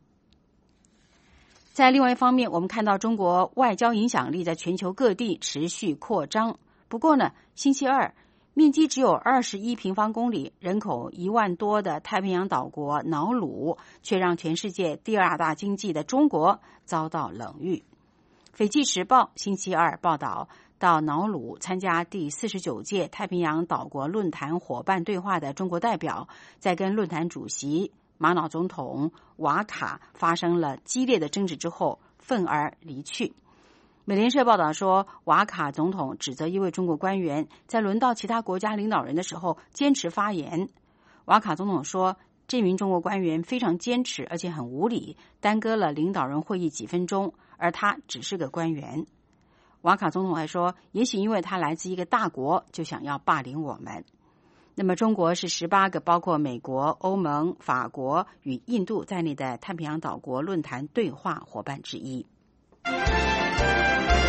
在另外一方面，我们看到中国外交影响力在全球各地持续扩张。不过呢，星期二，面积只有21平方公里、人口1万多的太平洋岛国瑙鲁，却让全世界第2大经济的中国遭到冷遇。斐济时报星期二报道，到瑙鲁参加第49届太平洋岛国论坛伙伴对话的中国代表，在跟论坛主席马瑙总统瓦卡发生了激烈的争执之后，愤而离去。美联社报道说，瓦卡总统指责一位中国官员在轮到其他国家领导人的时候坚持发言。瓦卡总统说，这名中国官员非常坚持，而且很无理，耽搁了领导人会议几分钟，而他只是个官员。瓦卡总统还说，也许因为他来自一个大国，就想要霸凌我们。那么中国是18个包括美国、欧盟、法国与印度在内的太平洋岛国论坛对话伙伴之一。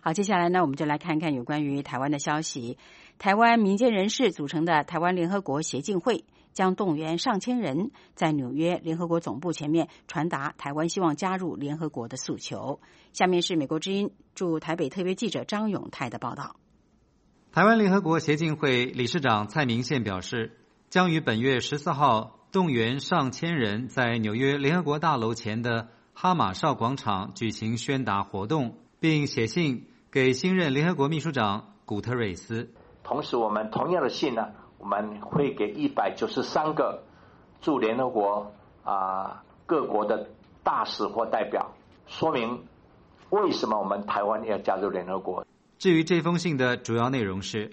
好，接下来呢，我们就来看看有关于台湾的消息。台湾民间人士组成的台湾联合国协进会将动员上千人在纽约联合国总部前面传达台湾希望加入联合国的诉求。下面是美国之音驻台北特别记者张永泰的报道。 台湾联合国协进会理事长蔡明宪表示，将于本月14号动员上千人在纽约联合国大楼前的哈马哨广场举行宣达活动，并写信给新任联合国秘书长古特瑞斯。 同时我们同样的信呢，我们会给193个驻联合国各国的大使或代表，说明为什么我们台湾要加入联合国。 至于这封信的主要内容是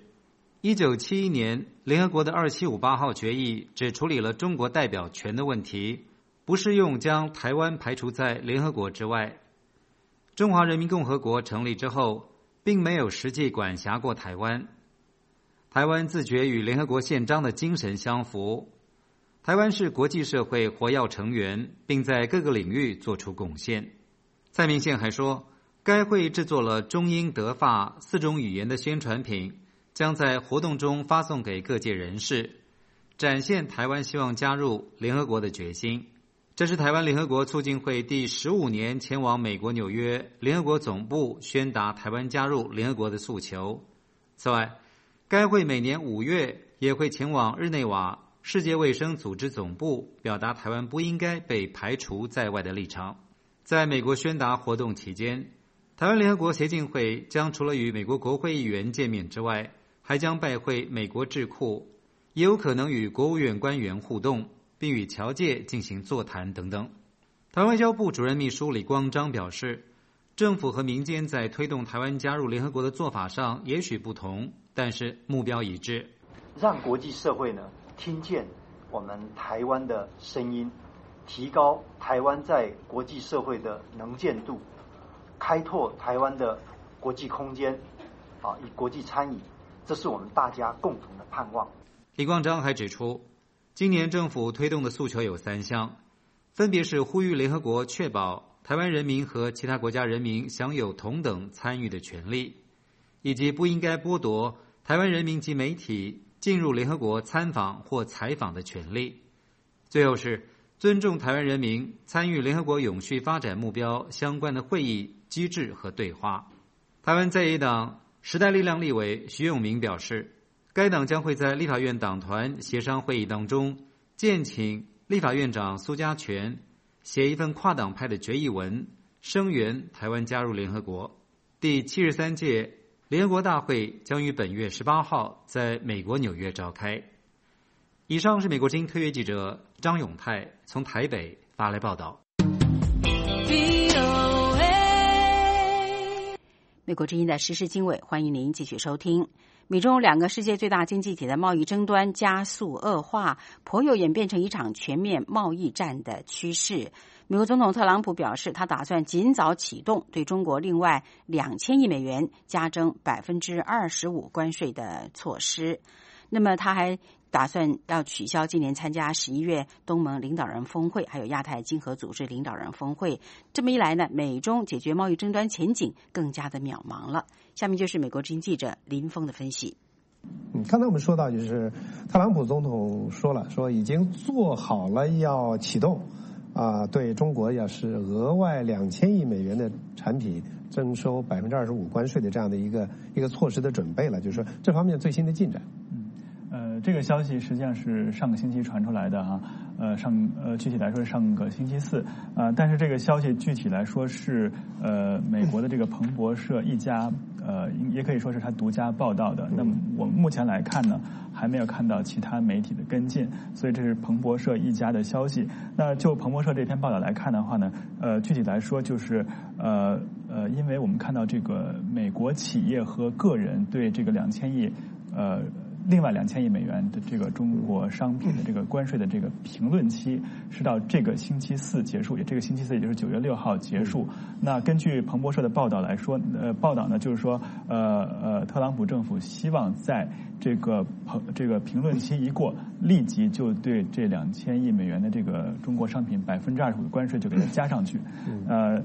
，1971年联合国的2758号决议只处理了中国代表权的问题，不适用将台湾排除在联合国之外。中华人民共和国成立之后，并没有实际管辖过台湾。台湾自觉与联合国宪章的精神相符。台湾是国际社会活跃成员，并在各个领域做出贡献。蔡明宪还说，该会制作了中英德法4种语言的宣传品，将在活动中发送给各界人士，展现台湾希望加入联合国的决心。这是台湾联合国促进会第15年前往美国纽约联合国总部宣达台湾加入联合国的诉求。此外，该会每年5月也会前往日内瓦世界卫生组织总部，表达台湾不应该被排除在外的立场。在美国宣达活动期间，台湾联合国协进会将除了与美国国会议员见面之外，还将拜会美国智库，也有可能与国务院官员互动，并与侨界进行座谈等等。台湾外交部主任秘书李光章表示，政府和民间在推动台湾加入联合国的做法上也许不同，但是目标一致， 让国际社会呢听见我们台湾的声音，提高台湾在国际社会的能见度，开拓台湾的国际空间，以国际参与，这是我们大家共同的盼望。 李光章还指出，今年政府推动的诉求有3项，分别是呼吁联合国确保台湾人民和其他国家人民享有同等参与的权利，以及不应该剥夺台湾人民及媒体进入联合国参访或采访的权利。最后是尊重台湾人民参与联合国永续发展目标相关的会议机制和对话。台湾在野党时代力量立委徐永明表示，该党将会在立法院党团协商会议当中建请立法院长苏家全写一份跨党派的决议文，声援台湾加入联合国。第73届联合国大会将于本月18号在美国纽约召开。以上是美国之音特约记者张永泰从台北发来报道。 美国之音的时事经纬，欢迎您继续收听。美中2个世界最大经济体的贸易争端加速恶化，颇有演变成一场全面贸易战的趋势。美国总统特朗普表示，他打算尽早启动对中国另外2000亿美元加征25%关税的措施。那么他还打算要取消今年参加11月东盟领导人峰会还有亚太经合组织领导人峰会。这么一来呢，美中解决贸易争端前景更加的渺茫了。下面就是美国之音记者林峰的分析。 刚才我们说到，就是特朗普总统说已经做好了要启动对中国要是额外2000亿美元的产品征收25%关税的这样的一个措施的准备了，就是说这方面最新的进展。 这个消息实际上是上个星期传出来的具体来说是上个星期四但是这个消息具体来说是美国的这个彭博社一家也可以说是他独家报道的。那么我们目前来看呢，还没有看到其他媒体的跟进，所以这是彭博社一家的消息。那就彭博社这篇报道来看的话呢，具体来说就是因为我们看到这个美国企业和个人对这个2000亿另外2000亿美元的这个中国商品的这个关税的这个评论期是到这个星期四结束，这个星期四也就是9月6号结束。那根据彭博社的报道来说，报道呢就是说，特朗普政府希望在这个评论期一过，立即就对这2000亿美元的这个中国商品25%的关税就给它加上去。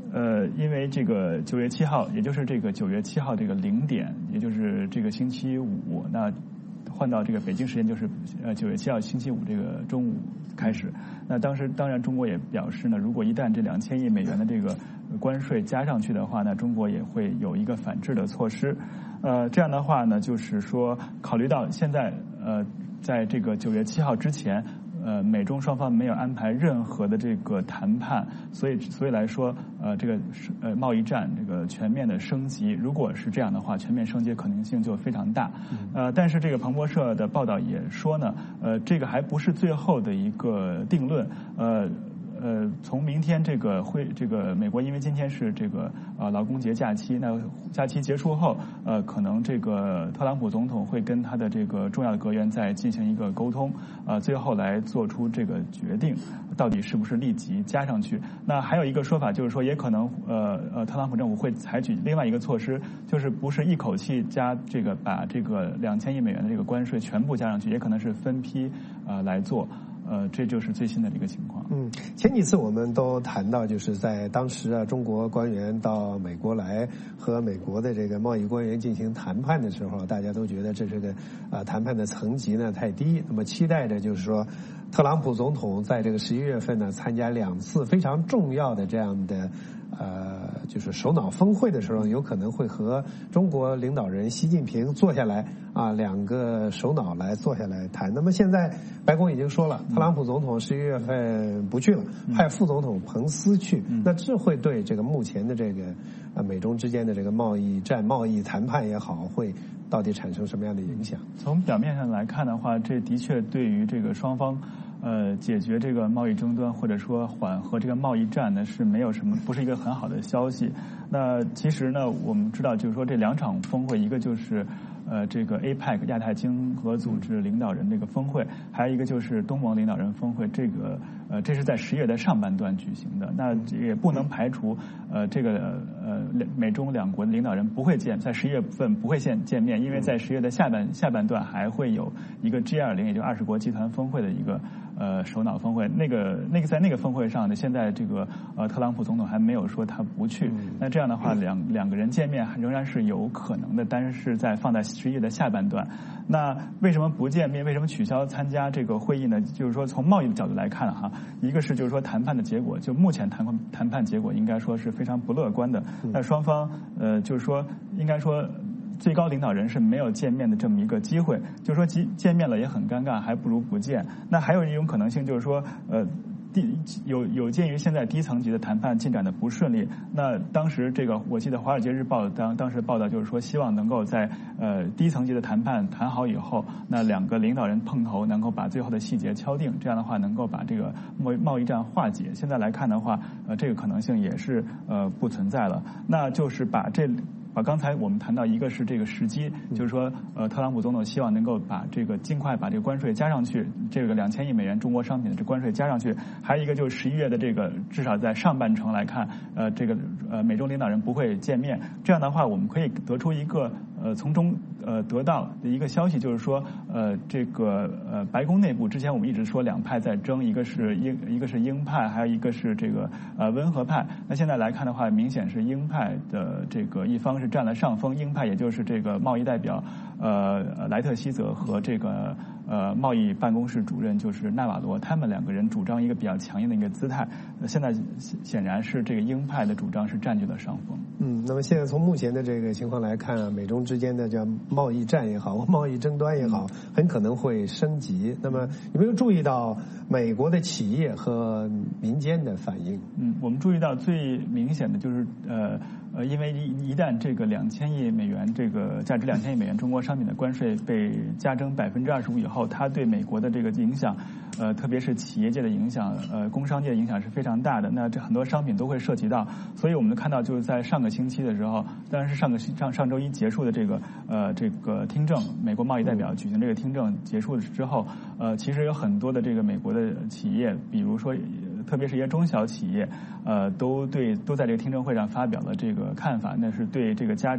因为这个9月7号，也就是这个9月7号这个0点，也就是这个星期五，那换到这个北京时间就是9月7号星期五这个中午开始。那当然中国也表示呢，如果一旦这2000亿美元的这个关税加上去的话，那中国也会有一个反制的措施。这样的话呢，就是说考虑到现在在这个9月7号之前。美中双方没有安排任何的这个谈判，所以来说，这个贸易战这个全面的升级，如果是这样的话，全面升级可能性就非常大。但是这个彭博社的报道也说呢，这个还不是最后的一个定论。从明天这个美国因为今天是这个劳工节假期，那假期结束后，可能这个特朗普总统会跟他的这个重要的阁员再进行一个沟通，最后来做出这个决定，到底是不是立即加上去。那还有一个说法就是说，也可能特朗普政府会采取另外一个措施，就是不是一口气把这个2000亿美元的这个关税全部加上去，也可能是分批来做。这就是最新的这个情况。 前几次我们都谈到，就是在当时中国官员到美国来和美国的这个贸易官员进行谈判的时候，大家都觉得这是个谈判的层级呢太低，那么期待着就是说，特朗普总统在这个11月份呢参加2次非常重要的这样的就是首脑峰会的时候，有可能会和中国领导人习近平坐下来2个首脑来坐下来谈。那么现在白宫已经说了，特朗普总统11月份不去了，派副总统彭斯去。那这会对这个目前的这个美中之间的这个贸易战、贸易谈判也好，会到底产生什么样的影响？ 从表面上来看的话，这的确对于这个双方解决这个贸易争端或者说缓和这个贸易战呢，不是一个很好的消息。那其实呢，我们知道就是说这2场峰会，一个就是这个 APEC 亚太经合组织领导人这个峰会，还有一个就是东盟领导人峰会。这是在10月的上半段举行的。那也不能排除美中两国的领导人不会在11月份不会见面，因为在10月的下半段还会有一个 G20， 也就20国集团峰会的一个首脑峰会。在那个峰会上呢，现在这个特朗普总统还没有说他不去。那这样的话，两个人见面仍然是有可能的，但是放在11月的下半段。那为什么不见面？为什么取消参加这个会议呢？就是说从贸易的角度来看一个是就是说谈判的结果，就目前谈判结果应该说是非常不乐观的。那双方就是说应该说最高领导人是没有见面的这么一个机会，就是说见面了也很尴尬，还不如不见。那还有一种可能性就是说有鉴于现在低层级的谈判进展的不顺利，那当时我记得《华尔街日报》当时报道就是说，希望能够在低层级的谈判谈好以后，那2个领导人碰头，能够把最后的细节敲定，这样的话能够把这个贸易战化解。现在来看的话，这个可能性也是不存在了。那就是把刚才我们谈到，一个是这个时机，就是说特朗普总统希望能够尽快把这个关税加上去，这个2000亿美元中国商品的这关税加上去。还有一个就是11月的这个至少在上半程来看，美中领导人不会见面。这样的话，我们可以得出一个从中得到的一个消息，就是说白宫内部之前我们一直说2派在争，一个是鹰派，还有一个是这个温和派。那现在来看的话，明显是鹰派的这个一方是占了上风，鹰派也就是这个贸易代表莱特希泽和这个贸易办公室主任就是纳瓦罗，他们2个人主张一个比较强硬的一个姿态。现在显然是这个鹰派的主张是占据了上风。 那么现在从目前的这个情况来看美中之间的这贸易战也好，贸易争端也好，很可能会升级。那么有没有注意到美国的企业和民间的反应？ 我们注意到最明显的就是因为一旦这个2000亿美元这个价值2000亿美元中国商品的关税被加征25%以后，它对美国的这个影响，特别是企业界的影响，工商界的影响是非常大的。那这很多商品都会涉及到，所以我们看到就是在上个星期的时候，当然是上周一结束的这个听证，美国贸易代表举行这个听证结束之后，其实有很多的这个美国的企业，比如说特别是一些中小企业，都在这个听证会上发表了这个看法，那是对这个加征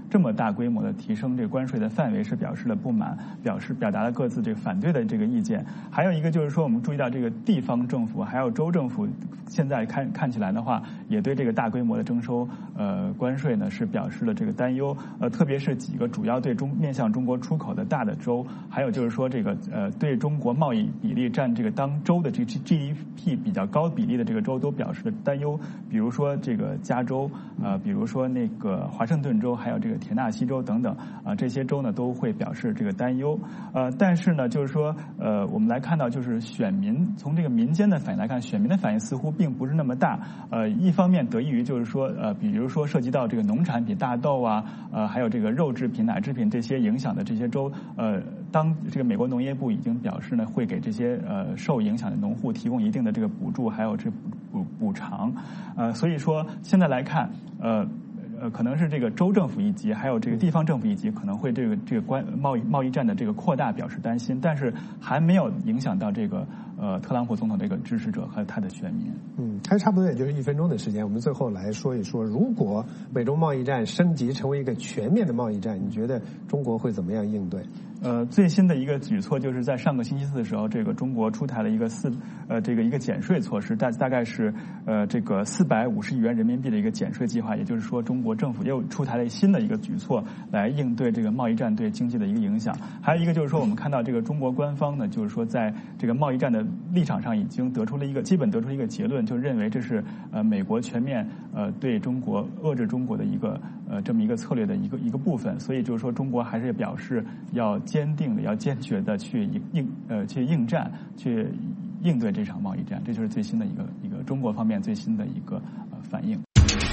这么大规模的提升这个关税的范围是表示了不满，表达了各自这个反对的这个意见。还有一个就是说，我们注意到这个地方政府还有州政府现在看起来的话，也对这个大规模的征收关税呢是表示了这个担忧。特别是几个主要对面向中国出口的大的州，还有就是说这个对中国贸易比例占这个当州的这个 GDP 比较高比例的这个州都表示了担忧。比如说这个加州，比如说那个华盛顿州，还有这个田纳西州等等这些州呢都会表示这个担忧。但是呢，就是说我们来看到，就是选民从这个民间的反应来看，选民的反应似乎并不是那么大。一方面得益于就是说比如说涉及到这个农产品、大豆啊，还有这个肉制品、奶制品这些影响的这些州，当这个美国农业部已经表示呢，会给这些受影响的农户提供一定的这个补助，还有这补偿。所以说现在来看，可能是这个州政府一级，还有这个地方政府一级，可能会这个贸易战的这个扩大表示担心，但是还没有影响到这个特朗普总统这个支持者和他的选民。 还差不多也就是1分钟的时间，我们最后来说一说，如果美中贸易战升级成为一个全面的贸易战，你觉得中国会怎么样应对？ 最新的一个举措就是在上个星期四的时候，这个中国出台了一个一个减税措施，大概是这个450亿元人民币的一个减税计划，也就是说中国政府又出台了新的一个举措来应对这个贸易战对经济的一个影响。还有一个就是说，我们看到这个中国官方呢，就是说在这个贸易战的立场上已经基本得出了一个结论，就认为这是美国全面对中国遏制中国的一个这么一个策略的一个部分。所以就是说，中国还是表示要坚定的、要坚决的去应战，去应对这场贸易战。这就是最新的一个中国方面最新的一个反应。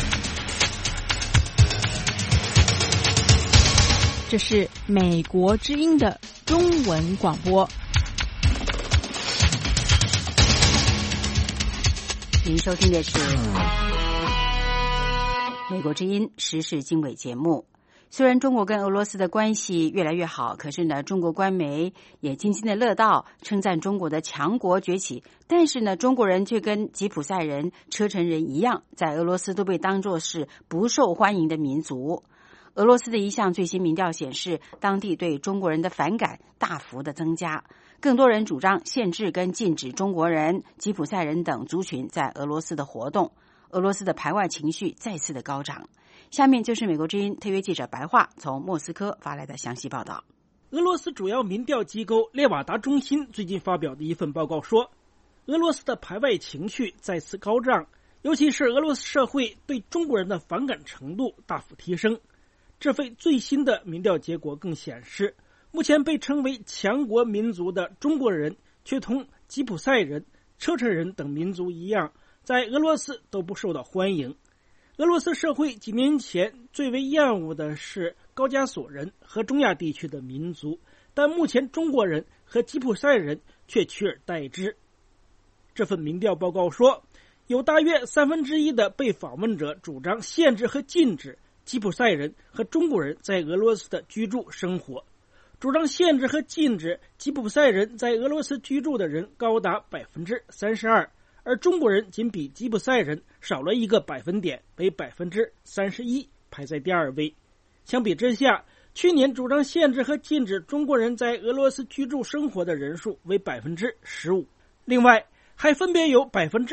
这是美国之音的中文广播。 您收听的是美国之音时事经纬节目。虽然中国跟俄罗斯的关系越来越好，可是呢，中国官媒也津津的乐道，称赞中国的强国崛起。但是呢，中国人却跟吉普赛人、车臣人一样，在俄罗斯都被当作是不受欢迎的民族。俄罗斯的一项最新民调显示，当地对中国人的反感大幅的增加，更多人主张限制跟禁止中国人、吉普赛人等族群在俄罗斯的活动。俄罗斯的排外情绪再次的高涨。下面就是美国之音特约记者白桦从莫斯科发来的详细报道。 俄罗斯主要民调机构列瓦达中心最近发表的一份报告说，俄罗斯的排外情绪再次高涨，尤其是俄罗斯社会对中国人的反感程度大幅提升。这份最新的民调结果更显示，目前被称为强国民族的中国人却同吉普赛人、车臣人等民族一样，在俄罗斯都不受到欢迎。俄罗斯社会几年前最为厌恶的是高加索人和中亚地区的民族，但目前中国人和吉普赛人却取而代之。这份民调报告说，有大约1/3的被访问者主张限制和禁止吉普赛人和中国人在俄罗斯的居住生活。主张限制和禁止吉普赛人在俄罗斯居住的人高达32%，而中国人仅比吉普赛人少了一个百分点，为31%，排在第2位。相比之下，去年主张限制和禁止中国人在俄罗斯居住生活的人数为15%。另外，还分别有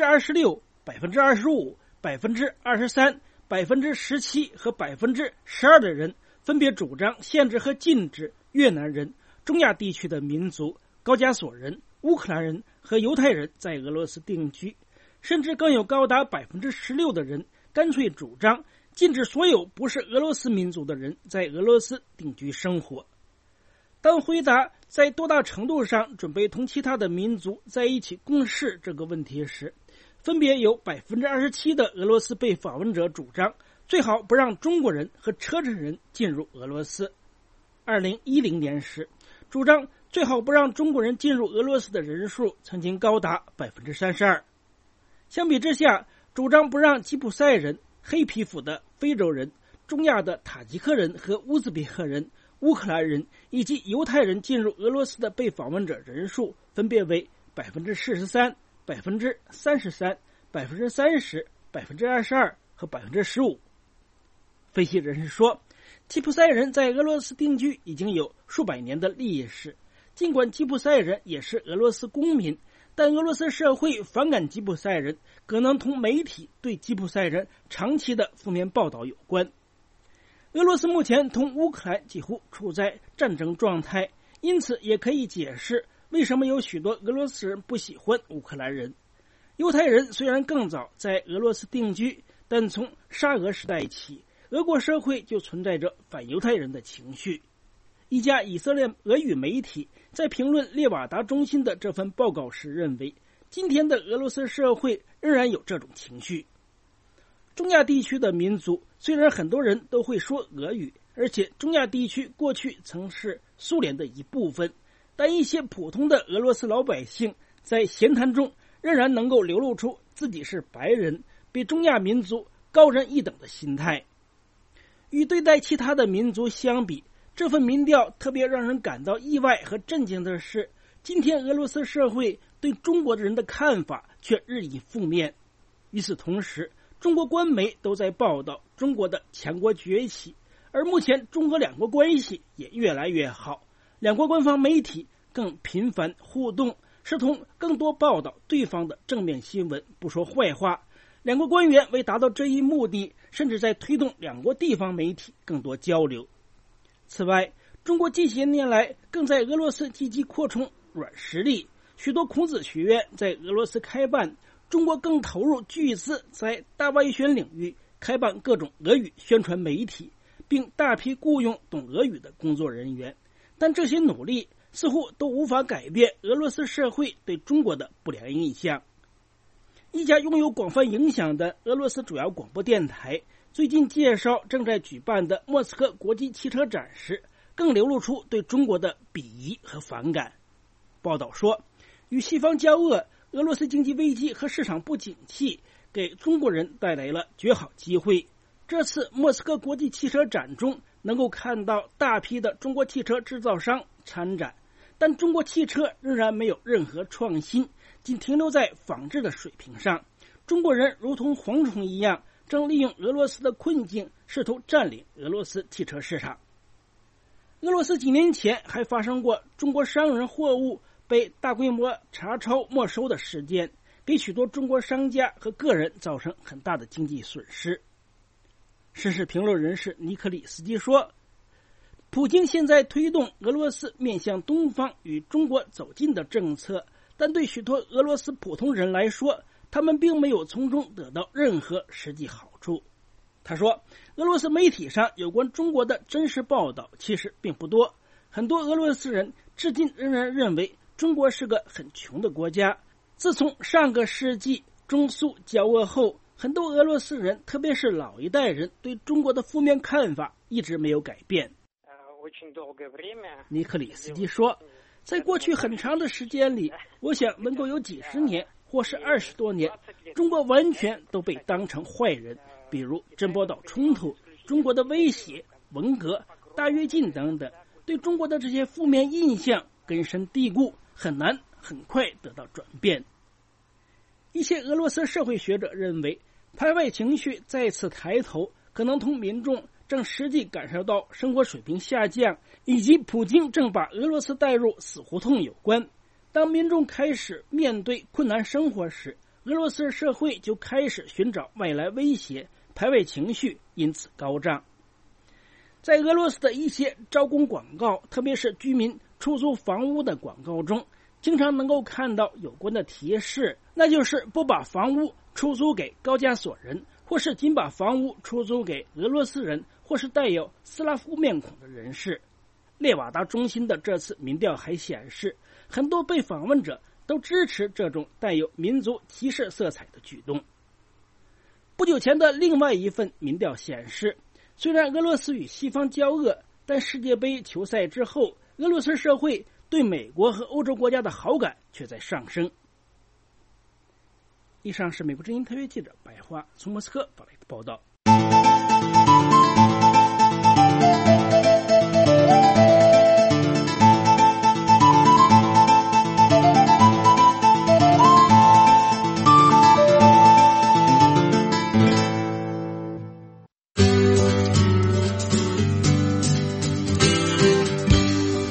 26%、25%、23%、17%和12%的人分别主张限制和禁止越南人、中亚地区的民族、高加索人、乌克兰人和犹太人在俄罗斯定居，甚至更有高达16%的人干脆主张禁止所有不是俄罗斯民族的人在俄罗斯定居生活。当回答在多大程度上准备同其他的民族在一起共事这个问题时，分别有27%的俄罗斯被访问者主张最好不让中国人和车臣人进入俄罗斯。2010年时，主张最好不让中国人进入俄罗斯的人数曾经高达32%。相比之下，主张不让吉普赛人、黑皮肤的非洲人、中亚的塔吉克人和乌兹别克人、乌克兰人以及犹太人进入俄罗斯的被访问者人数分别为43%、33%、30%、22%和15%。分析人士说， 吉普赛人在俄罗斯定居已经有数百年的历史，尽管吉普赛人也是俄罗斯公民，但俄罗斯社会反感吉普赛人，可能同媒体对吉普赛人长期的负面报道有关。俄罗斯目前同乌克兰几乎处在战争状态，因此也可以解释为什么有许多俄罗斯人不喜欢乌克兰人。犹太人虽然更早在俄罗斯定居，但从沙俄时代起，俄国社会就存在着反犹太人的情绪。一家以色列俄语媒体在评论列瓦达中心的这份报告时认为，今天的俄罗斯社会仍然有这种情绪。中亚地区的民族虽然很多人都会说俄语，而且中亚地区过去曾是苏联的一部分，但一些普通的俄罗斯老百姓在闲谈中仍然能够流露出自己是白人，比中亚民族高人一等的心态。与对待其他的民族相比，这份民调特别让人感到意外和震惊的是，今天俄罗斯社会对中国人的看法却日益负面。与此同时，中国官媒都在报道中国的强国崛起，而目前中俄两国关系也越来越好，两国官方媒体更频繁互动，试图更多报道对方的正面新闻，不说坏话。两国官员为达到这一目的，甚至在推动两国地方媒体更多交流。此外，中国近些年来更在俄罗斯积极扩充软实力，许多孔子学院在俄罗斯开办，中国更投入巨资在大外宣领域开办各种俄语宣传媒体，并大批雇佣懂俄语的工作人员。但这些努力似乎都无法改变俄罗斯社会对中国的不良印象。一家拥有广泛影响的俄罗斯主要广播电台最近介绍正在举办的莫斯科国际汽车展时，更流露出对中国的鄙夷和反感。报道说，与西方交恶，俄罗斯经济危机和市场不景气给中国人带来了绝好机会。这次莫斯科国际汽车展中能够看到大批的中国汽车制造商参展，但中国汽车仍然没有任何创新，仅停留在仿制的水平上。中国人如同蝗虫一样，正利用俄罗斯的困境，试图占领俄罗斯汽车市场。俄罗斯几年前还发生过中国商人货物被大规模查抄没收的事件，给许多中国商家和个人造成很大的经济损失。时事评论人士尼克里斯基说，普京现在推动俄罗斯面向东方与中国走近的政策，但对许多俄罗斯普通人来说，他们并没有从中得到任何实际好处。他说，俄罗斯媒体上有关中国的真实报道其实并不多，很多俄罗斯人至今仍然认为中国是个很穷的国家。自从上个世纪中苏交恶后，很多俄罗斯人，特别是老一代人，对中国的负面看法一直没有改变。尼克里斯基说，在过去很长的时间里，我想能够有几十年或是20多年，中国完全都被当成坏人，比如珍宝岛冲突、中国的威胁、文革、大跃进等等，对中国的这些负面印象根深蒂固，很难很快得到转变。一些俄罗斯社会学者认为，排外情绪再次抬头，可能同民众正实际感受到生活水平下降，以及普京正把俄罗斯带入死胡同有关。当民众开始面对困难生活时，俄罗斯社会就开始寻找外来威胁，排外情绪因此高涨。在俄罗斯的一些招工广告，特别是居民出租房屋的广告中，经常能够看到有关的提示，那就是不把房屋出租给高加索人，或是仅把房屋出租给俄罗斯人或是带有斯拉夫面孔的人士。列瓦达中心的这次民调还显示，很多被访问者都支持这种带有民族歧视色彩的举动。不久前的另外一份民调显示，虽然俄罗斯与西方交恶，但世界杯球赛之后，俄罗斯社会对美国和欧洲国家的好感却在上升。以上是美国之音特约记者白桦从莫斯科发来的报道。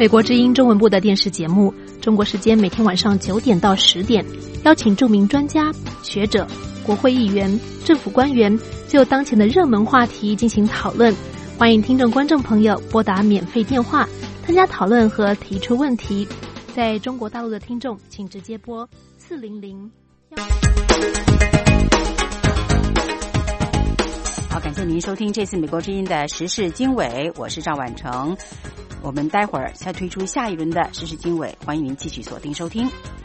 美国之音中文部的电视节目，中国时间每天晚上9点到10点，邀请著名专家、学者、国会议员、政府官员就当前的热门话题进行讨论。欢迎听众观众朋友拨打免费电话参加讨论和提出问题。在中国大陆的听众请直接拨400。 好，感谢您收听这次美国之音的时事经纬，我是赵婉成。我们待会儿再推出下一轮的时事经纬，欢迎您继续锁定收听。